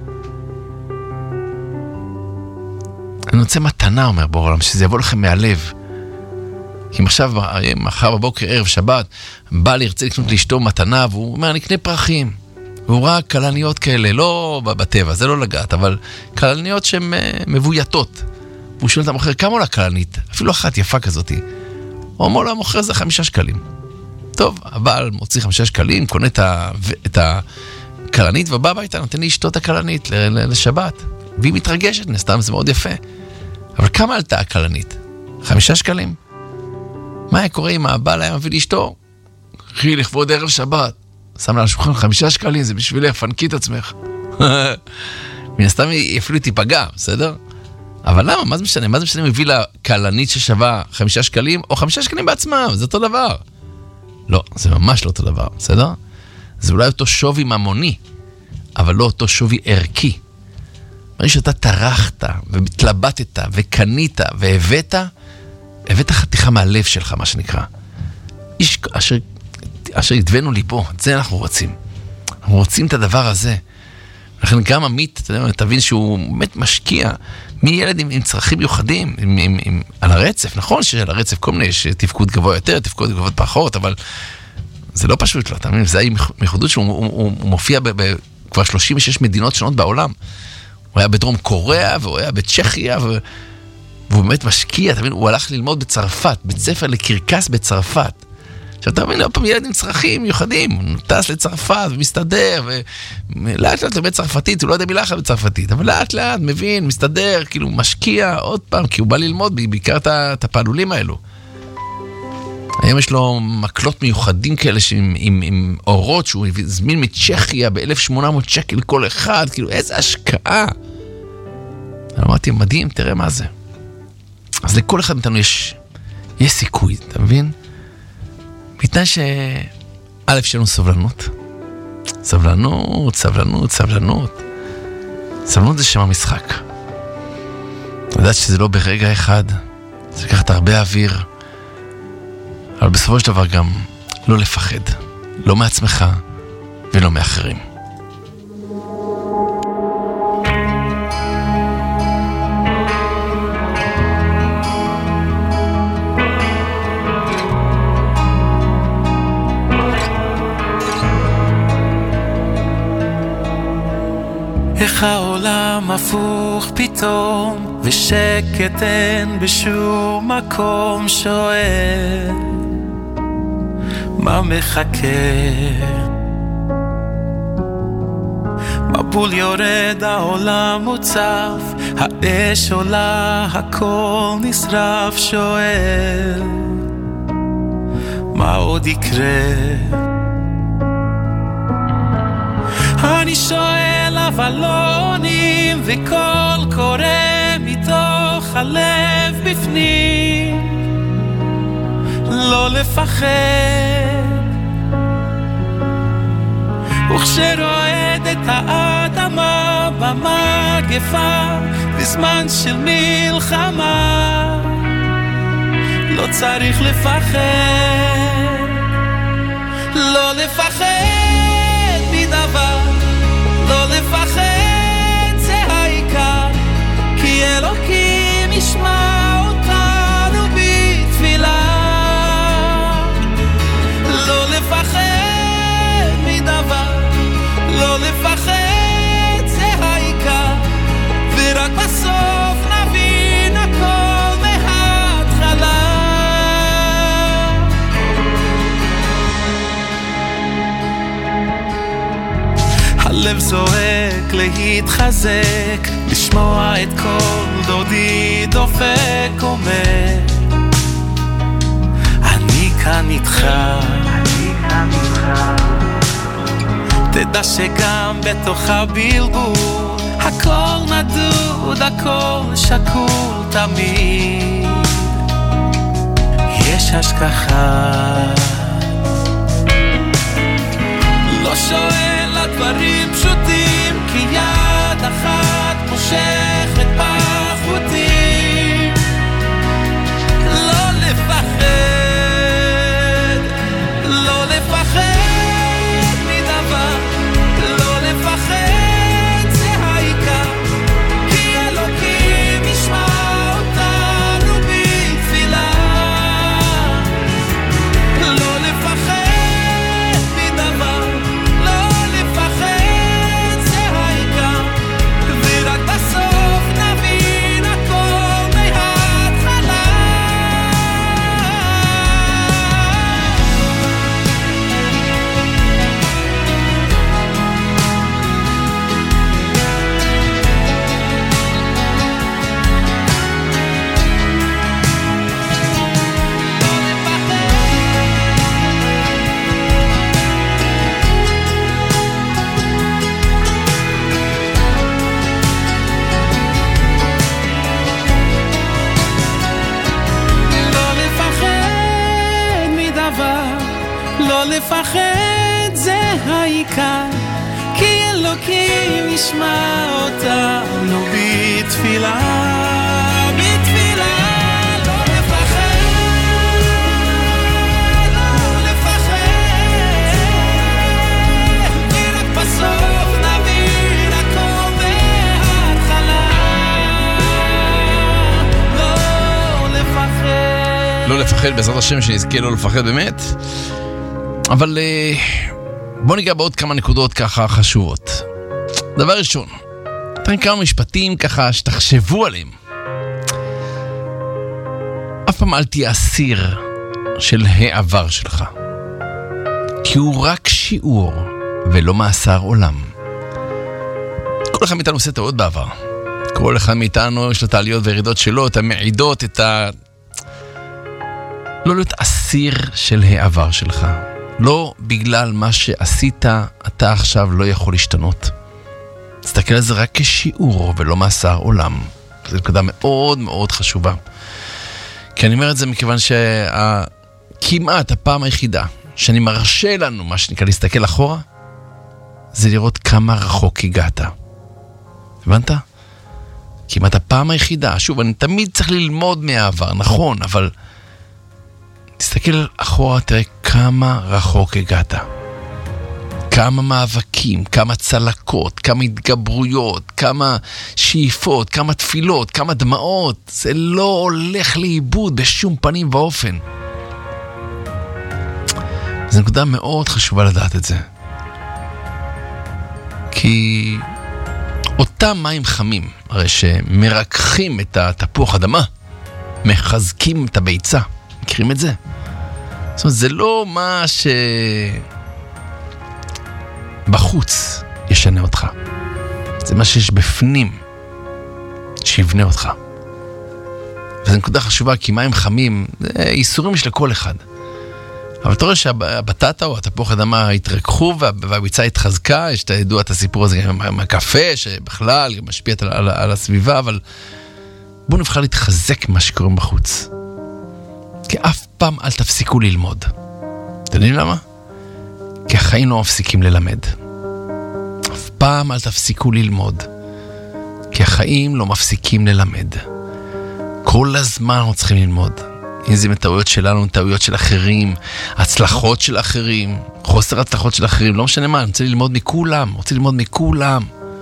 אני רוצה מתנה, אומר בורא עולם, שזה יבוא לכם מהלב. כי עכשיו, מחר בבוקר, ערב שבת, בא לי, ירצה לקנות לאשתו מתנה, והוא אומר, אני אקנה פרחים. והוא ראה קלניות כאלה, לא בטבע, זה לא לגעת, אבל קלניות שהן מבויתות. והוא שואל את המוכר, כמה עולה קלנית? אפילו אחת יפה כזאת. הוא אומר לו, המוכר זה 5 שקלים. טוב, הבעל מוציא 5 שקלים, קונה את הקלנית, ובא הביתה, נותן לי אשתו את הקלנית לשבת. והיא מתרגשת, נסתם, זה מאוד יפה. אבל כמה עלתה הקלנית? 5 שקלים? מה היה קורה אם הבעל היה מביא לאשתו? אחי, לכבוד ערב שבת. שם לה על השולחן 5 שקלים, זה בשבילך, פנקי את עצמך. מן הסתם היא אפילו תיפגע, בסדר? אבל למה? מה זה משנה? מה זה משנה אם הביא לה קלנית ששווה 5 שקלים, או 5 שקלים בעצמם? זה אותו דבר. לא, זה ממש לא אותו דבר, בסדר? זה אולי אותו שווי ממוני, אבל לא אותו שווי ערכי. מרגיש שאתה טרחת והתלבטת וקנית והבאת חתיכה מהלב שלך, מה שנקרא. איש אשר ידבנו ליבו, את זה אנחנו רוצים. אנחנו רוצים את הדבר הזה. לכן גם עמית, תבין שהוא באמת משקיע מילד עם צרכים מיוחדים, על הרצף. נכון שעל הרצף כל מיני, יש תפקוד גבוה יותר, תפקוד גבוה פחות, אבל זה לא פשוט לו, אתה מבין? זה היה מיוחדות שהוא מופיע כבר 36 מדינות שונות בעולם. הוא היה בדרום קוריאה, והוא היה בצ'כיה, והוא באמת משקיע, אתה מבין? הוא הלך ללמוד בצרפת, בית ספר לקרקס בצרפת. עכשיו אתה מבין, פעם ילד עם צרכים מיוחדים, הוא טס לצרפת ומסתדר, ולאט לאט לומד צרפתית, הוא לא יודע מילה אחת בצרפתית, אבל לאט לאט מבין, מסתדר, כאילו משקיע עוד פעם, כי הוא בא ללמוד בעיקר את הפעלולים האלו. היום יש לו מקלות מיוחדים כאלה עם אורות שהוא הזמין מצ'כיה ב-1800 שקל כל אחד, כאילו איזה השקעה. אמרתי, מדהים, תראה מה זה. אז לכל אחד מאיתנו יש סיכוי, אתה מבין? בתנאי שא' שלנו סבלנות. סבלנות זה שם המשחק. לדעת שזה לא ברגע אחד, זה לקחת הרבה אוויר, אבל בסופו של דבר גם לא לפחד, לא מעצמך ולא מאחרים. איך העולם הפוך פתאום, ושקט אין בשום מקום, שואל מה מחכה. מבול יורד, העולם מוצף, האש עולה, הכל נשרף, שואל מה עוד יקרה. אני שואל אבל לא עונים, וכל קורא מתוך הלב בפנים, לא לפחד. וכשרועד את האדמה במגפה, בזמן של מלחמה, לא צריך לפחד, לא לפחד מדבר, לא לפחד זה העיקר, כי אלוקים ישמע אותנו בתפילה. לא לפחד מדבר, לא לפחד זה העיקר, ורק בסוף נבין הכל מההתחלה. הלב זועק להתחזק, לשמוע את כל דודי דופק אומר, אני כאן איתך. תדע שגם בתוך הבלבול הכל נדוד, הכל שקול תמיד, יש השכחה. לא שואל הדברים פשוטים, כי יד אחת מושכת בחוטים. לא לפחד, לא לפחד מדבר, לא לפחד זה העיקר, כי אלוקים ישמע אותנו בתפילה. לא לפחד מדבר, לא לפחד זה העיקר, ורק בסוף נבין הכל מההתחלה. לא לפחד מדבר, לא לפחד זה העיקר, כי אלוקים ישמע אותנו בתפילה, בתפילה. לא לפחד, לא לפחד, ורק בסוף נבין הכל בהתחלה. לא לפחד, לא לפחד, בעזרת השם שנזכה לא לפחד באמת. אבל בוא ניגע בעוד כמה נקודות ככה חשובות. דבר ראשון, תן כמה משפטים ככה שתחשבו עליהם. אף פעם אל תהיה אסיר של העבר שלך, כי הוא רק שיעור ולא מאסר עולם. כל אחד מאיתנו עושה טעות בעבר. כל אחד מאיתנו יש לו את העליות והירידות שלו, את המעידות, את ה... לא להיות אסיר של העבר שלך. לא בגלל מה שעשית, אתה עכשיו לא יכול להשתנות. תסתכל על זה רק כשיעור ולא מאסר עולם. זו נקודה מאוד מאוד חשובה. כי אני אומר את זה מכיוון שכמעט הפעם היחידה שאני מרשה לנו, מה שנקרא, להסתכל אחורה, זה לראות כמה רחוק הגעת. הבנת? כמעט הפעם היחידה. שוב, אני תמיד צריך ללמוד מהעבר, נכון, אבל תסתכל אחורה, תראה כמה רחוק הגעת. כמה מאבקים, כמה צלקות, כמה התגברויות, כמה שאיפות, כמה תפילות, כמה דמעות. זה לא הולך לאיבוד בשום פנים ואופן. זו נקודה מאוד חשובה לדעת את זה. כי אותם מים חמים, הרי שמרככים את התפוח אדמה, מחזקים את הביצה. מכירים את זה? זאת אומרת, זה לא מה שבחוץ ישנה אותך. זה מה שיש בפנים שיבנה אותך. וזו נקודה חשובה, כי מים חמים, זה איסורים יש לכל אחד. אבל אתה רואה שהבטטה או התפוח אדמה התרככו והביצה התחזקה, יש ידוע את הסיפור הזה עם הקפה, שבכלל משפיע על הסביבה, אבל בואו נבחר להתחזק מה שקוראים בחוץ. כי אף פעם אל תפסיקו ללמוד. אתם יודעים למה? כי החיים לא מפסיקים ללמד. אף פעם אל תפסיקו ללמוד. כי החיים לא מפסיקים ללמד. כל הזמן אנחנו צריכים ללמוד. אם זה מטעויות שלנו, טעויות של אחרים, הצלחות של אחרים, חוסר הצלחות של אחרים, לא משנה מה, אני רוצה ללמוד מכולם, רוצה ללמוד מכולם.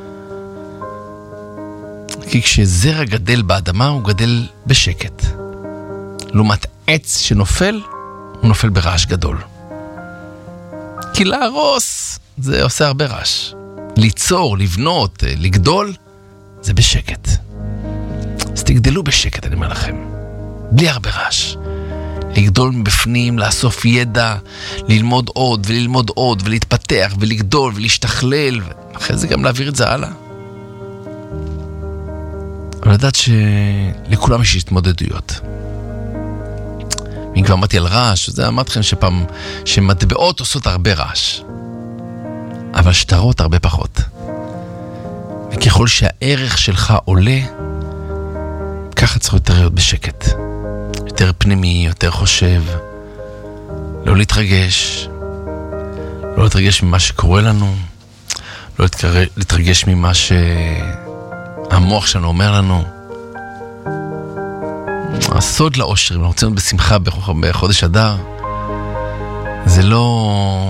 כי כשזרע גדל באדמה, הוא גדל בשקט. לעומת עץ שנופל, הוא נופל ברעש גדול. כי להרוס, זה עושה הרבה רעש. ליצור, לבנות, לגדול, זה בשקט. אז תגדלו בשקט, אני אומר לכם. בלי הרבה רעש. לגדול מבפנים, לאסוף ידע, ללמוד עוד וללמוד עוד, ולהתפתח ולגדול ולהשתכלל, ואחרי זה גם להעביר את זה הלאה. אבל לדעת שלכולם יש התמודדויות. אם כבר אמרתי על רעש, זה אמרתי לכם שפעם, שמטבעות עושות הרבה רעש, אבל שטרות הרבה פחות. וככל שהערך שלך עולה, ככה צריך יותר להיות בשקט. יותר פנימי, יותר חושב, לא להתרגש, לא להתרגש ממה שקורה לנו, לא להתרגש ממה שהמוח שלנו אומר לנו. הסוד לאושר, אם אנחנו רוצים להיות בשמחה בחודש אדר, זה לא...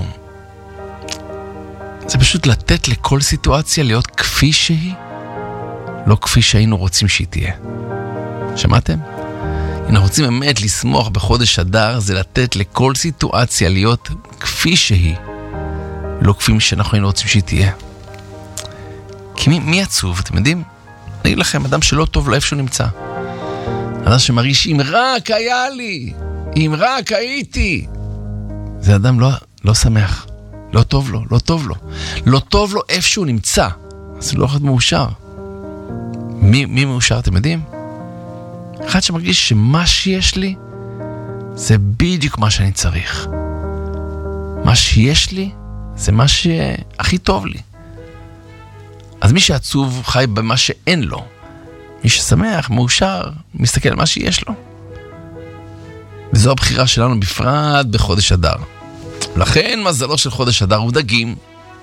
זה פשוט לתת לכל סיטואציה להיות כפי שהיא, לא כפי שהיינו רוצים שהיא תהיה. שמעתם? אם אנחנו רוצים באמת לשמוח בחודש אדר, זה לתת לכל סיטואציה להיות כפי שהיא, לא כפי שאנחנו היינו רוצים שהיא תהיה. כי מי עצוב, אתם יודעים? אני אגיד לכם, אדם שלא טוב לו איפה שהוא נמצא. אדם שמרגיש, אם רק היה לי, אם רק הייתי. זה אדם לא שמח. לא טוב לו, לא טוב לו. לא טוב לו איפה שהוא נמצא. אז הוא לא אחד מאושר. מי מאושר, אתם יודעים? אחד שמרגיש שמה שיש לי, זה בדיוק מה שאני צריך. מה שיש לי, זה מה שהכי טוב לי. אז מי שעצוב חי במה שאין לו. מי ששמח, מאושר, מסתכל על מה שיש לו. וזו הבחירה שלנו בפרט בחודש אדר. לכן מזלו של חודש אדר הוא דגים.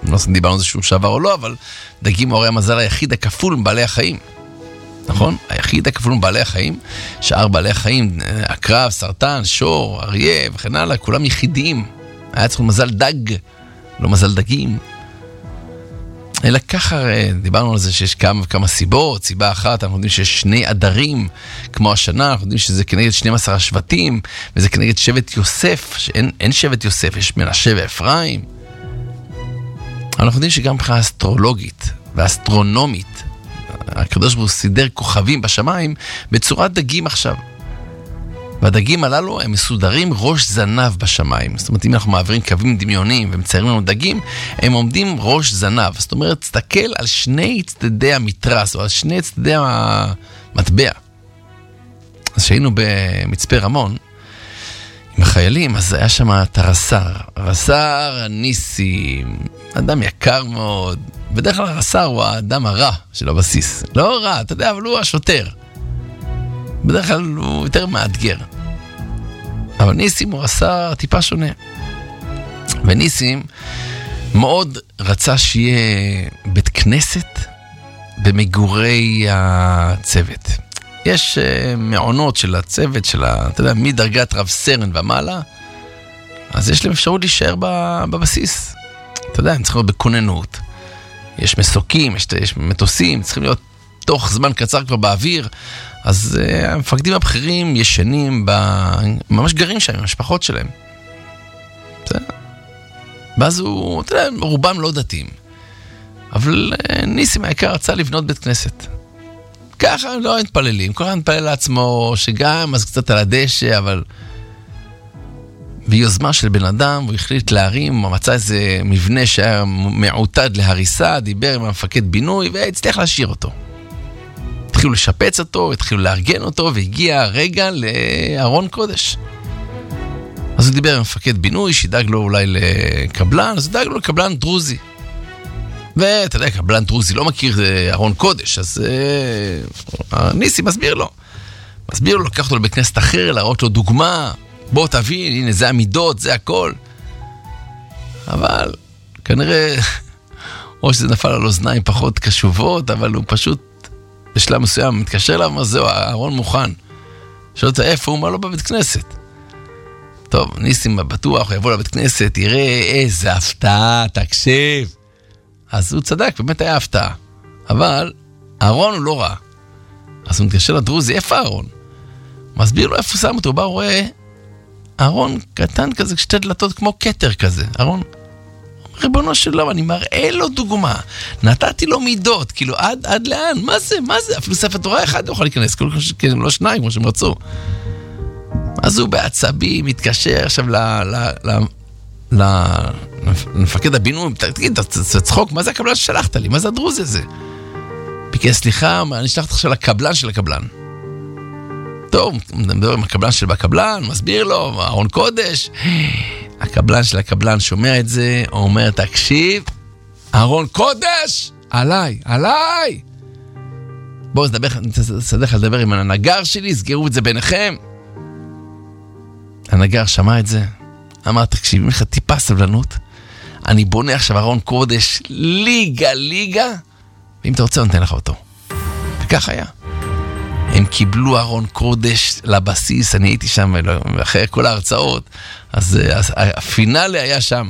לא דיברנו על זה שום שעבר או לא, אבל דגים הוא הרי המזל היחיד הכפול מבעלי החיים. נכון? היחיד הכפול מבעלי החיים, שאר בעלי החיים, עקרב, סרטן, שור, אריה וכן הלאה, כולם יחידים. היה צריך מזל דג, לא מזל דגים. אלא ככה דיברנו על זה שיש כמה סיבות. סיבה אחת, אנחנו יודעים שיש 2 עדרים כמו השנה, אנחנו יודעים שזה כנגד 12 השבטים, וזה כנגד שבט יוסף, שאין שבט יוסף, יש מנשה ואפרים. אבל אנחנו יודעים שגם מבחינה אסטרולוגית ואסטרונומית, הקדוש ברוך הוא סידר כוכבים בשמיים בצורת דגים עכשיו. והדגים הללו הם מסודרים ראש זנב בשמיים. זאת אומרת, אם אנחנו מעבירים קווים דמיוניים ומציירים לנו דגים, הם עומדים ראש זנב. זאת אומרת, תסתכל על 2 צדדי המתרס, או על 2 צדדי המטבע. אז שהיינו במצפה רמון, עם החיילים, אז היה שם את הרס"ר ניסים, אדם יקר מאוד. בדרך כלל הרס"ר הוא האדם הרע של הבסיס. לא רע, אתה יודע, אבל הוא השוטר. בדרך כלל הוא יותר מאתגר. אבל ניסים הוא רס"ר טיפה שונה. וניסים מאוד רצה שיהיה בית כנסת במגורי הצוות. יש מעונות של הצוות, אתה יודע, מדרגת רב סרן ומעלה, אז יש להם אפשרות להישאר בבסיס. אתה יודע, הם צריכים להיות בכוננות. יש מסוקים, יש מטוסים, צריכים להיות תוך זמן קצר כבר באוויר, אז המפקדים הבכירים ישנים, ממש גרים שם עם המשפחות שלהם. ואז הוא, אתה יודע, רובם לא דתיים. אבל ניסים העיקר רצה לבנות בית כנסת. ככה לא מתפללים, כל אחד מתפלל לעצמו, שגם אז קצת על הדשא, אבל ביוזמה של בן אדם, הוא החליט להרים, הוא מצא איזה מבנה שהיה מעוטד להריסה, דיבר עם המפקד בינוי, והצליח להשאיר אותו. התחילו לשפץ אותו, התחילו לארגן אותו, והגיע הרגע לארון קודש. אז הוא דיבר עם מפקד בינוי, שידאג לו אולי לקבלן, אז הוא דאג לו לקבלן דרוזי. ואתה יודע, קבלן דרוזי לא מכיר ארון קודש, אז ניסי מסביר לו, לקח אותו לבית כנסת אחר, להראות לו דוגמה, בוא תבין, הנה זה המידות, זה הכל. אבל כנראה, או שזה נפל על אוזניים פחות קשובות, אבל הוא פשוט בשלב מסוים מתקשר אליו, אומר זהו, הארון מוכן. שואל אותו איפה, הוא אומר לו בבית כנסת. טוב, ניסים בטוח, הוא יבוא לבית כנסת, יראה איזה הפתעה, תקשיב. אז הוא צדק, באמת היה הפתעה. אבל הארון הוא לא רע. אז הוא מתקשר לדרוזי, איפה הארון? מסביר לו איפה שם אותו, הוא בא, רואה ארון קטן כזה, 2 דלתות כמו קטר כזה. ארון, ריבונו שלום, אני מראה לו דוגמה. נתתי לו מידות, כאילו עד לאן? מה זה? אפילו ספר תורה אחד לא יכול להיכנס, לא 2 כמו שהם רצו. אז הוא בעצבי מתקשר עכשיו למפקד הבינוי, תגיד, אתה צחוק, מה זה הקבלן ששלחת לי? מה זה הדרוזי הזה? ביקש סליחה, אני שלחת עכשיו לקבלן של הקבלן. טוב, מדבר עם הקבלן של הקבלן, מסביר לו, ארון קודש. הקבלן של הקבלן שומע את זה, הוא אומר, תקשיב, ארון קודש, עליי. בואו נסדך לדבר עם הנגר שלי, סגרו את זה ביניכם. הנגר שמע את זה, אמר, תקשיב, אם לך טיפה סבלנות, אני בונה עכשיו ארון קודש ליגה, ואם אתה רוצה, אני נותן לך אותו. וכך היה. הם קיבלו ארון קודש לבסיס, אני הייתי שם, ואחרי כל ההרצאות, אז הפינאלי היה שם.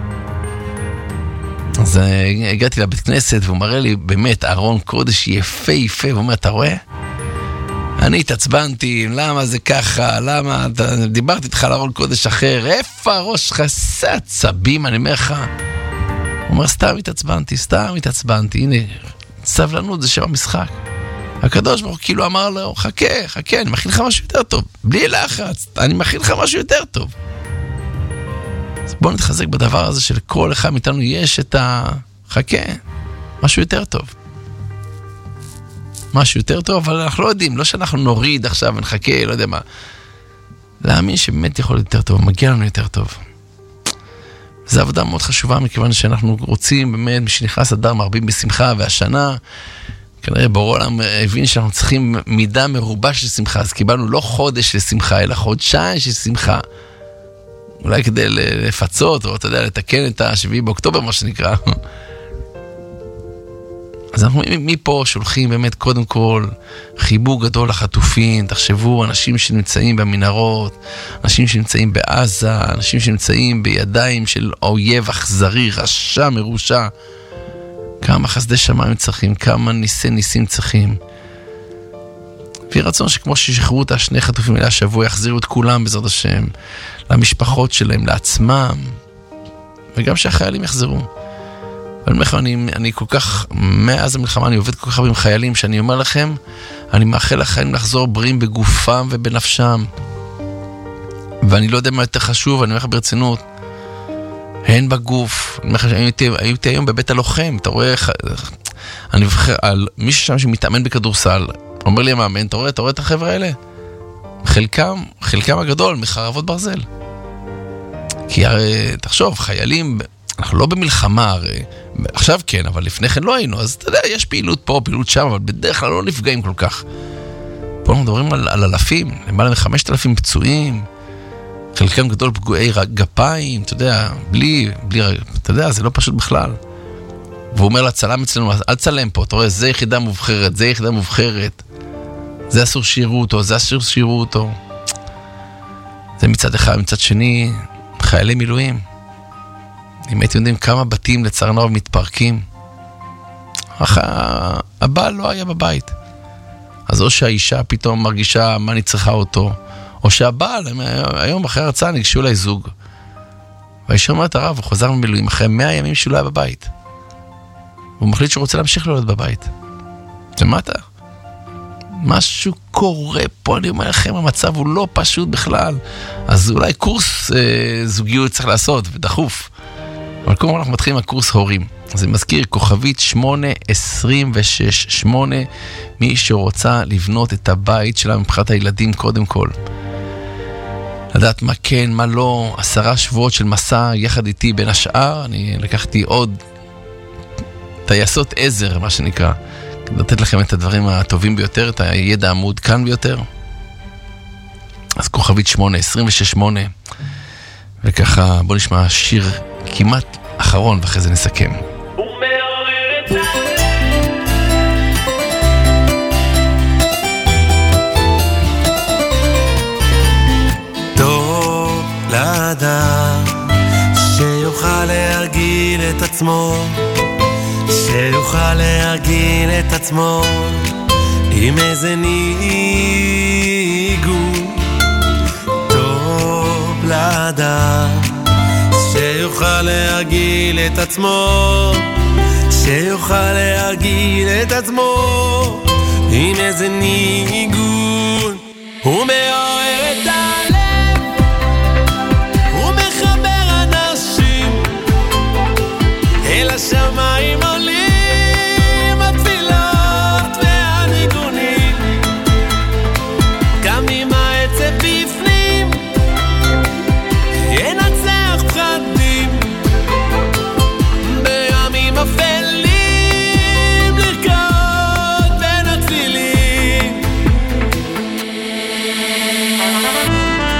אז הגעתי לבית כנסת, והוא מראה לי, באמת, ארון קודש יפה, והוא אומר, אתה רואה? אני התעצבנתי, למה זה ככה, למה, דיברתי איתך על ארון קודש אחר, איפה הראש חסה עצבים, אני אומר לך. הוא אומר, סתם התעצבנתי, הנה, סבלנות זה שם המשחק. הקדוש ברוך כאילו אמר לו, חכה, אני מכין לך משהו יותר טוב, בלי לחץ, אני מכין לך משהו יותר טוב. אז בואו נתחזק בדבר הזה של כל אחד מאיתנו יש את חכה, משהו יותר טוב. משהו יותר טוב, אבל אנחנו לא יודעים, לא שאנחנו נוריד עכשיו ונחכה, לא יודע מה. להאמין שבאמת יכול להיות יותר טוב, מגיע לנו יותר טוב. זו עבודה מאוד חשובה, מכיוון שאנחנו רוצים באמת, משנכנס אדר מרבים בשמחה, והשנה, כנראה בורא עולם הבין שאנחנו צריכים מידה מרובה של שמחה, אז קיבלנו לא חודש של שמחה, אלא חודשיים של שמחה. אולי כדי לפצות, או אתה יודע, לתקן את ה7 באוקטובר, מה שנקרא. אז אנחנו מפה שולחים באמת קודם כל חיבוק גדול לחטופים, תחשבו, אנשים שנמצאים במנהרות, אנשים שנמצאים בעזה, אנשים שנמצאים בידיים של אויב אכזרי, רשע, מרושע. כמה חסדי שמיים צריכים, כמה ניסים צריכים. ויהי רצון שכמו ששחררו את השני חטופים האלה השבוע, יחזירו את כולם בעזרת השם, למשפחות שלהם, לעצמם, וגם שהחיילים יחזרו. אני כל כך, מאז המלחמה אני עובד כל כך הרבה עם חיילים, שאני אומר לכם, אני מאחל לחיילים לחזור בריאים בגופם ובנפשם. ואני לא יודע מה יותר חשוב, אני אומר לך ברצינות, הן בגוף. הייתי היום בבית הלוחם, אתה רואה, אני מבחר על מישהו שם שמתאמן בכדורסל, אומר לי המאמן, אתה רואה את החבר'ה האלה? חלקם הגדול מחרבות ברזל. כי הרי, תחשוב, חיילים, אנחנו לא במלחמה הרי, עכשיו כן, אבל לפני כן לא היינו, אז אתה יודע, יש פעילות פה, פעילות שם, אבל בדרך כלל לא נפגעים כל כך. פה אנחנו מדברים על אלפים, למעלה מ5,000 פצועים, חלקם גדול פגועי גפיים, אתה יודע, בלי, אתה יודע, זה לא פשוט בכלל. והוא אומר לצלם אצלנו, אל צלם פה, אתה רואה, זה יחידה מובחרת, זה אסור שיראו אותו, זה מצד אחד, מצד שני, חיילי מילואים. אם הייתם יודעים כמה בתים לצערנו מתפרקים, אך הבעל לא היה בבית. אז או שהאישה פתאום מרגישה מה אני צריכה אותו, או שהבעל, היום אחרי הרצאה ניגשו אליי זוג, והאישה אומרת, הרב, הוא חוזר ממילואים אחרי 100 ימים שהוא לא היה בבית. והוא מחליט שהוא רוצה להמשיך להיות בבית. שמעת? משהו קורה פה, אני אומר לכם, המצב הוא לא פשוט בכלל. אז אולי קורס זוגיות צריך לעשות, ודחוף. אבל קודם כל אנחנו מתחילים עם הקורס הורים. אז אני מזכיר, כוכבית 8268, מי שרוצה לבנות את הבית שלה מבחינת הילדים קודם כל. לדעת מה כן, מה לא, 10 שבועות של מסע יחד איתי בין השאר, אני לקחתי עוד טייסות עזר, מה שנקרא, כדי לתת לכם את הדברים הטובים ביותר, את הידע המעודכן ביותר. אז כוכבית 8268, וככה בוא נשמע שיר כמעט אחרון, ואחרי זה נסכם. טוב לאדם שיוכל להרגיל את עצמו, שיוכל להרגיל את עצמו עם איזה ניגון. טוב לאדם שיוכל להרגיל את עצמו, שיוכל להרגיל את עצמו עם איזה ניגון. הוא מאוהב את הלב, הוא מחבר אנשים אל השמיים עולים התפילות והניגונים, גם אם העצב בפנים ינצח פחדים, בימים אפלים לרקוד בין התפילים.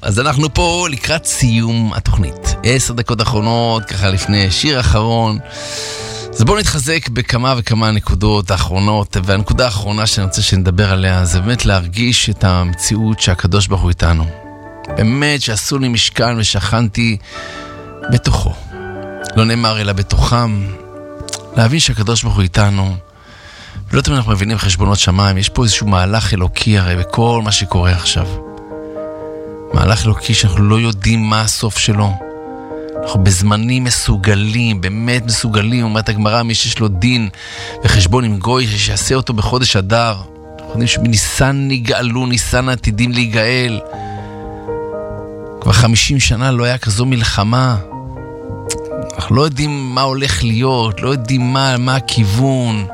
אז אנחנו פה לקראת סיום התוכנית. 10 דקות אחרונות, ככה לפני שיר אחרון. אז בואו נתחזק בכמה וכמה נקודות האחרונות, והנקודה האחרונה שאני רוצה שנדבר עליה, זה באמת להרגיש את המציאות שהקדוש ברוך הוא איתנו. באמת שעשו לי משכן ושכנתי בתוכו. לא נאמר אלא בתוכם. להבין שהקדוש ברוך הוא איתנו. ולא תמיד אנחנו מבינים חשבונות שמיים. יש פה איזשהו מהלך אלוקי הרי בכל מה שקורה עכשיו. מהלך אלוקי שאנחנו לא יודעים מה הסוף שלו. אנחנו בזמנים מסוגלים, באמת מסוגלים. אומרת הגמרא, מי שיש לו דין וחשבון עם גוי, שיעשה אותו בחודש אדר. אנחנו יודעים שבניסן נגאלו, ניסן עתידים להיגאל. כבר 50 שנה לא היה כזו מלחמה. אנחנו לא יודעים מה הולך להיות, לא יודעים מה הכיוון.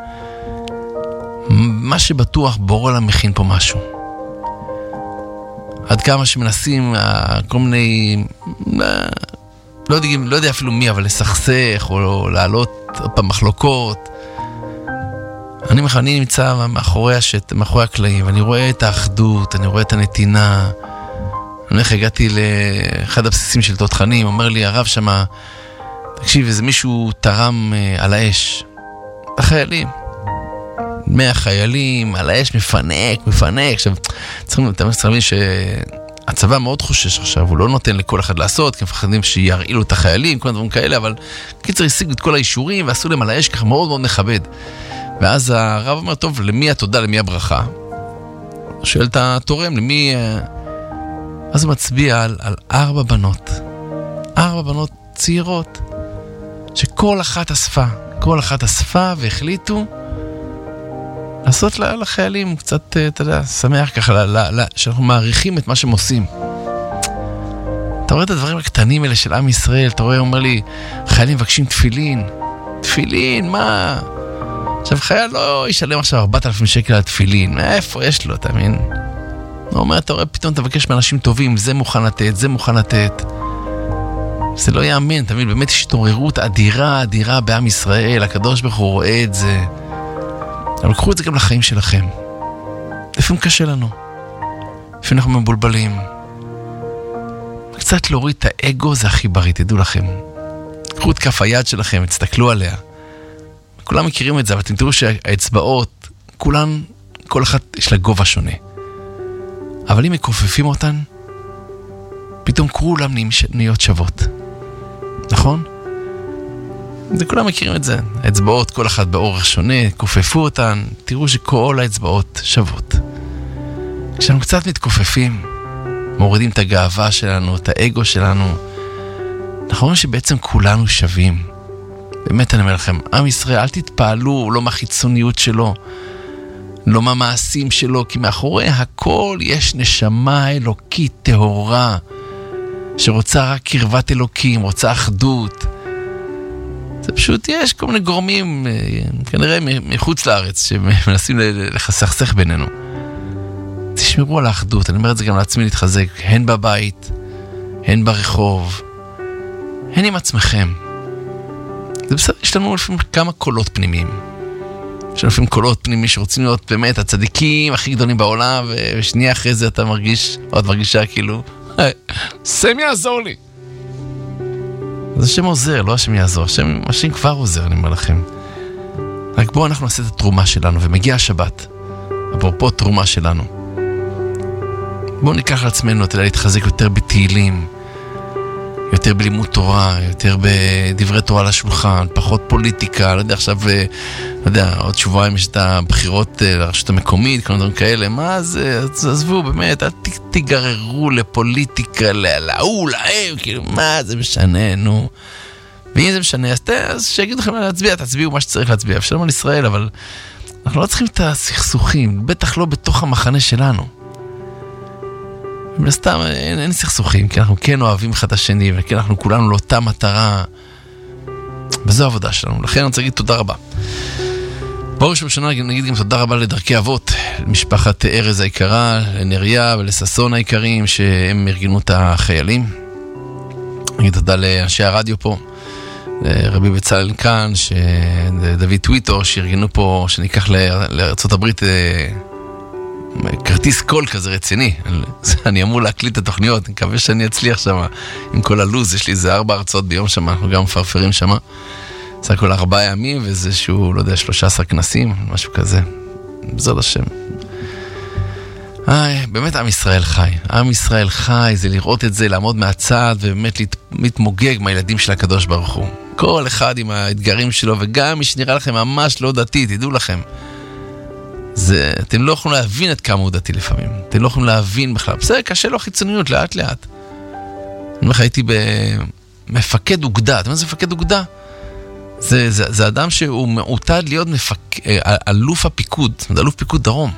מה שבטוח, בורא לה מכין פה משהו. עד כמה שמנסים כל מיני, לא יודע אפילו מי, אבל לסכסך או לעלות פעם מחלוקות. אני נמצא מאחורי הקלעים, ואני רואה את האחדות, אני רואה את הנתינה. אני הגעתי לאחד הבסיסים של תותחנים, אומר לי הרב שמה, תקשיב, איזה מישהו תרם על האש. החיילים. 100 חיילים, על האש מפנק. עכשיו, צריכים להבין שהצבא מאוד חושש עכשיו, הוא לא נותן לכל אחד לעשות, כי מפחדים שירעילו את החיילים, כל הדברים כאלה, אבל קיצר השיגו את כל האישורים, ועשו להם על האש ככה מאוד מאוד מכבד. ואז הרב אומר, טוב, למי התודה, למי הברכה? שואל את התורם, למי... אז הוא מצביע על 4 בנות. 4 בנות צעירות, שכל אחת אספה והחליטו לעשות לחיילים קצת, אתה יודע, שמח ככה, שאנחנו מעריכים את מה שהם עושים. אתה רואה את הדברים הקטנים האלה של עם ישראל, אתה רואה, אומר לי, חיילים מבקשים תפילין, מה? עכשיו, חייל לא ישלם עכשיו 4,000 שקל על תפילין, איפה יש לו, אתה מבין? הוא אומר, אתה רואה, פתאום תבקש מאנשים טובים, זה מוכן לתת. זה לא יאמן, אתה מבין, באמת יש התעוררות אדירה בעם ישראל, הקדוש ברוך הוא רואה את זה. אבל קחו את זה גם לחיים שלכם. לפעמים קשה לנו. לפעמים אנחנו מבולבלים. קצת להוריד את האגו זה הכי בריא, תדעו לכם. קחו את כף היד שלכם, תסתכלו עליה. כולם מכירים את זה, אבל אתם תראו שהאצבעות, כל אחת יש לה גובה שונה. אבל אם מכופפים אותן, פתאום כולם נהיות שוות. נכון? זה כולם מכירים את זה. האצבעות, כל אחת באורך שונה, כופפו אותן, תראו שכל האצבעות שוות. כשאנחנו קצת מתכופפים, מורידים את הגאווה שלנו, את האגו שלנו, אנחנו רואים שבעצם כולנו שווים. באמת אני אומר לכם, עם ישראל, אל תתפעלו, לא מהחיצוניות שלו, לא מהמעשים שלו, כי מאחורי הכל יש נשמה אלוקית טהורה, שרוצה רק קרבת אלוקים, רוצה אחדות. זה פשוט, יש כל מיני גורמים, כנראה מחוץ לארץ, שמנסים לחסכסך בינינו. תשמרו על האחדות, אני אומר את זה גם לעצמי להתחזק, הן בבית, הן ברחוב, הן עם עצמכם. זה בסדר, יש לנו לפעמים כמה קולות פנימיים. יש לנו לפעמים קולות פנימיים שרוצים להיות באמת הצדיקים הכי גדולים בעולם, ושנייה אחרי זה אתה מרגיש, או את מרגישה כאילו, השם יעזור לי. אז השם עוזר, לא השם יעזור, השם כבר עוזר, אני אומר לכם. רק בואו אנחנו נעשה את התרומה שלנו, ומגיע השבת, אפרופו תרומה שלנו. בואו ניקח לעצמנו, אתה יודע, להתחזק יותר בתהילים, יותר בלימוד תורה, יותר בדברי תורה לשולחן, פחות פוליטיקה, לא יודע, עכשיו, לא יודע, עוד שבועיים יש את הבחירות לרשות המקומית, כל דברים כאלה, מה זה, עזבו, באמת, אל תיגררו לפוליטיקה, להוא, להם, כאילו, מה זה משנה, נו. ואם זה משנה, אז שיגידו לכם להצביע, תצביעו מה שצריך להצביע, שלום על ישראל, אבל אנחנו לא צריכים את הסכסוכים, בטח לא בתוך המחנה שלנו. ולסתם אין סכסוכים, כי אנחנו כן אוהבים אחד את השני, וכן אנחנו כולנו לאותה מטרה, וזו העבודה שלנו. לכן אני רוצה להגיד תודה רבה. בראש ובראשונה נגיד גם תודה רבה לדרכי אבות, למשפחת ארז היקרה, לנריה ולססון היקרים, שהם ארגנו את החיילים. נגיד תודה לאנשי הרדיו פה, רבי בצלאל כאן, דוד טוויטו, שארגנו פה, שניקח לארצות הברית כרטיס קול כזה רציני. אני אמור להקליט את התוכניות, אני מקווה שאני אצליח שם עם כל הלוז, יש לי איזה 4 הרצאות ביום שם, אנחנו גם מפרפרים שם. זה הכל 4 ימים, וזה שהוא, לא יודע, 13 כנסים, משהו כזה. בעזרת השם. באמת עם ישראל חי. עם ישראל חי, זה לראות את זה, לעמוד מהצד, ובאמת להתמוגג מהילדים של הקדוש ברוך הוא. כל אחד עם האתגרים שלו, וגם מי שנראה לכם ממש לא דתי, תדעו לכם. אתם לא יכולים להבין עד כמה הוא דתי לפעמים. אתם לא יכולים להבין בכלל. בסדר, קשה לו חיצוניות, לאט לאט. אני אומר לך, הייתי במפקד אוגדה. אתה יודע מה זה מפקד אוגדה? זה אדם שהוא מעוטד להיות אלוף הפיקוד, אלוף פיקוד דרום.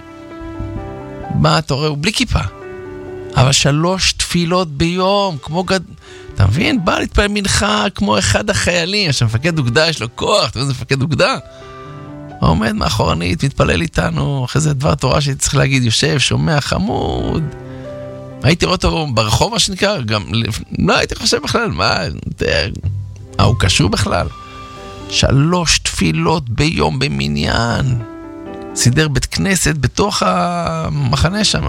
מה אתה רואה? הוא בלי כיפה. אבל 3 תפילות ביום, כמו אתה מבין? בא להתפעל מנחה כמו אחד החיילים, שמפקד אוגדה יש לו כוח, אתה יודע, זה מפקד אוגדה. הוא עומד מאחורנית, מתפלל איתנו, אחרי זה דבר תורה שהייתי צריך להגיד, יושב, שומע, חמוד. הייתי רואה אותו ברחוב, מה שנקרא, גם לא הייתי חושב בכלל, הוא קשור בכלל. 3 תפילות ביום במניין. סידר בית כנסת בתוך המחנה שם.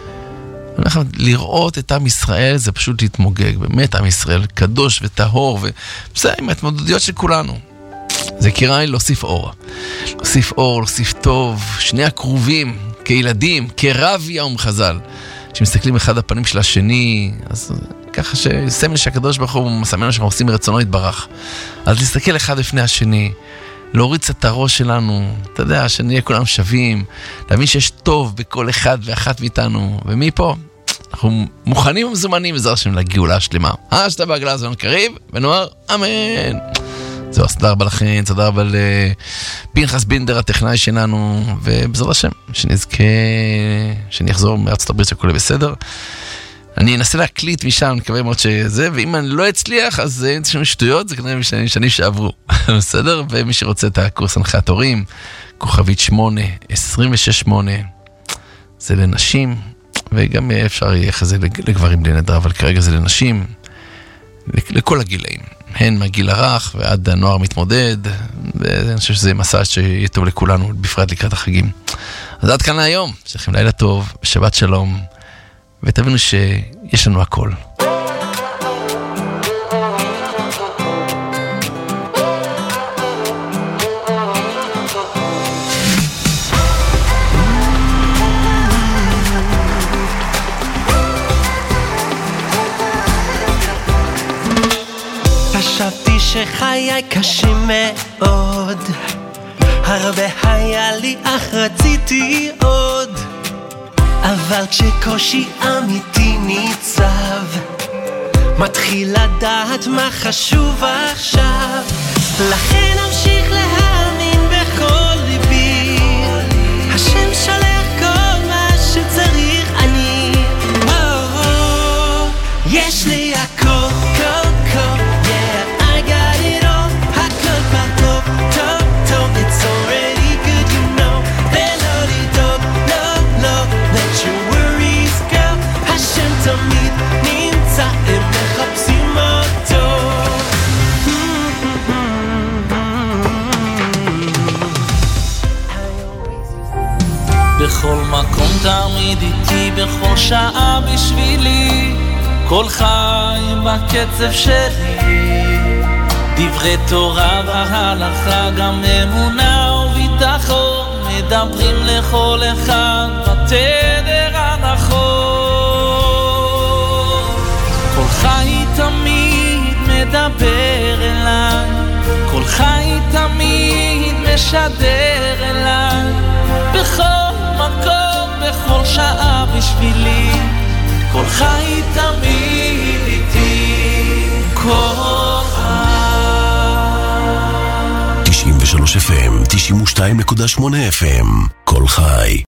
לראות את עם ישראל זה פשוט להתמוגג. באמת עם ישראל קדוש וטהור, וזה עם ההתמודדויות של כולנו. זה קיראי להוסיף אור. להוסיף אור, להוסיף טוב. שני הקרובים, כילדים, כרבי חז"ל, שמסתכלים אחד הפנים של השני, אז ככה שסמל שהקדוש ברוך הוא מסמל שאנחנו עושים רצונו יתברך. אז להסתכל אחד לפני השני, להוריד את הראש שלנו, אתה יודע, שנהיה כולם שווים, להבין שיש טוב בכל אחד ואחת מאיתנו, ומפה אנחנו מוכנים ומזומנים בעזרת השם לגאולה השלמה. שאתה בעגלה הזמן קריב, ונאמר אמן. זהו, אז תודה רבה לכם, תודה רבה לפנחס בינדר, הטכנאי שלנו, ובעזרת השם, שנזכה, שאני אחזור מארצות הברית שכולה בסדר. אני אנסה להקליט משם, אני מקווה מאוד שזה, ואם אני לא אצליח, אז אין שם שטויות, זה כנראה שנים שעברו. בסדר? ומי שרוצה את הקורס הנחיית הורים, כוכבית 8268, זה לנשים, וגם אפשר יהיה זה לגברים בלי נדר, אבל כרגע זה לנשים, לכל הגילאים. הן מהגיל הרך ועד הנוער מתמודד, ואני חושב שזה מסע שיהיה טוב לכולנו, בפרט לקראת החגים. אז עד כאן היום, שלכם לילה טוב, שבת שלום, ותבינו שיש לנו הכל. חשבתי שחיי קשים מאוד, הרבה היה לי אך רציתי עוד, אבל כשקושי אמיתי ניצב, מתחיל לדעת מה חשוב עכשיו. לכן אמשיך להאמין בכל ליבי, השם שולח כל מה שצריך אני. יש לי הכל, כל, כל, yeah, I got it all. הכל כבר טוב, טוב, טוב, it's already good, you know. ולא לדאוג, לא, לא, let your worries go. השם תמיד נמצא, הם מחפשים אותו. בכל מקום תמיד איתי, בכל שעה בשבילי, כל חי בקצב שלי, דברי תורה והלכה, גם אמונה וביטחון, מדברים לכל אחד בתדר הנכון. כל חי תמיד מדבר אליי, כל חי תמיד משדר אליי, בכל מקום, בכל שעה בשבילי, כל חי תמיד איתי, כל חי. 93 FM, 92.8 FM, כל חי.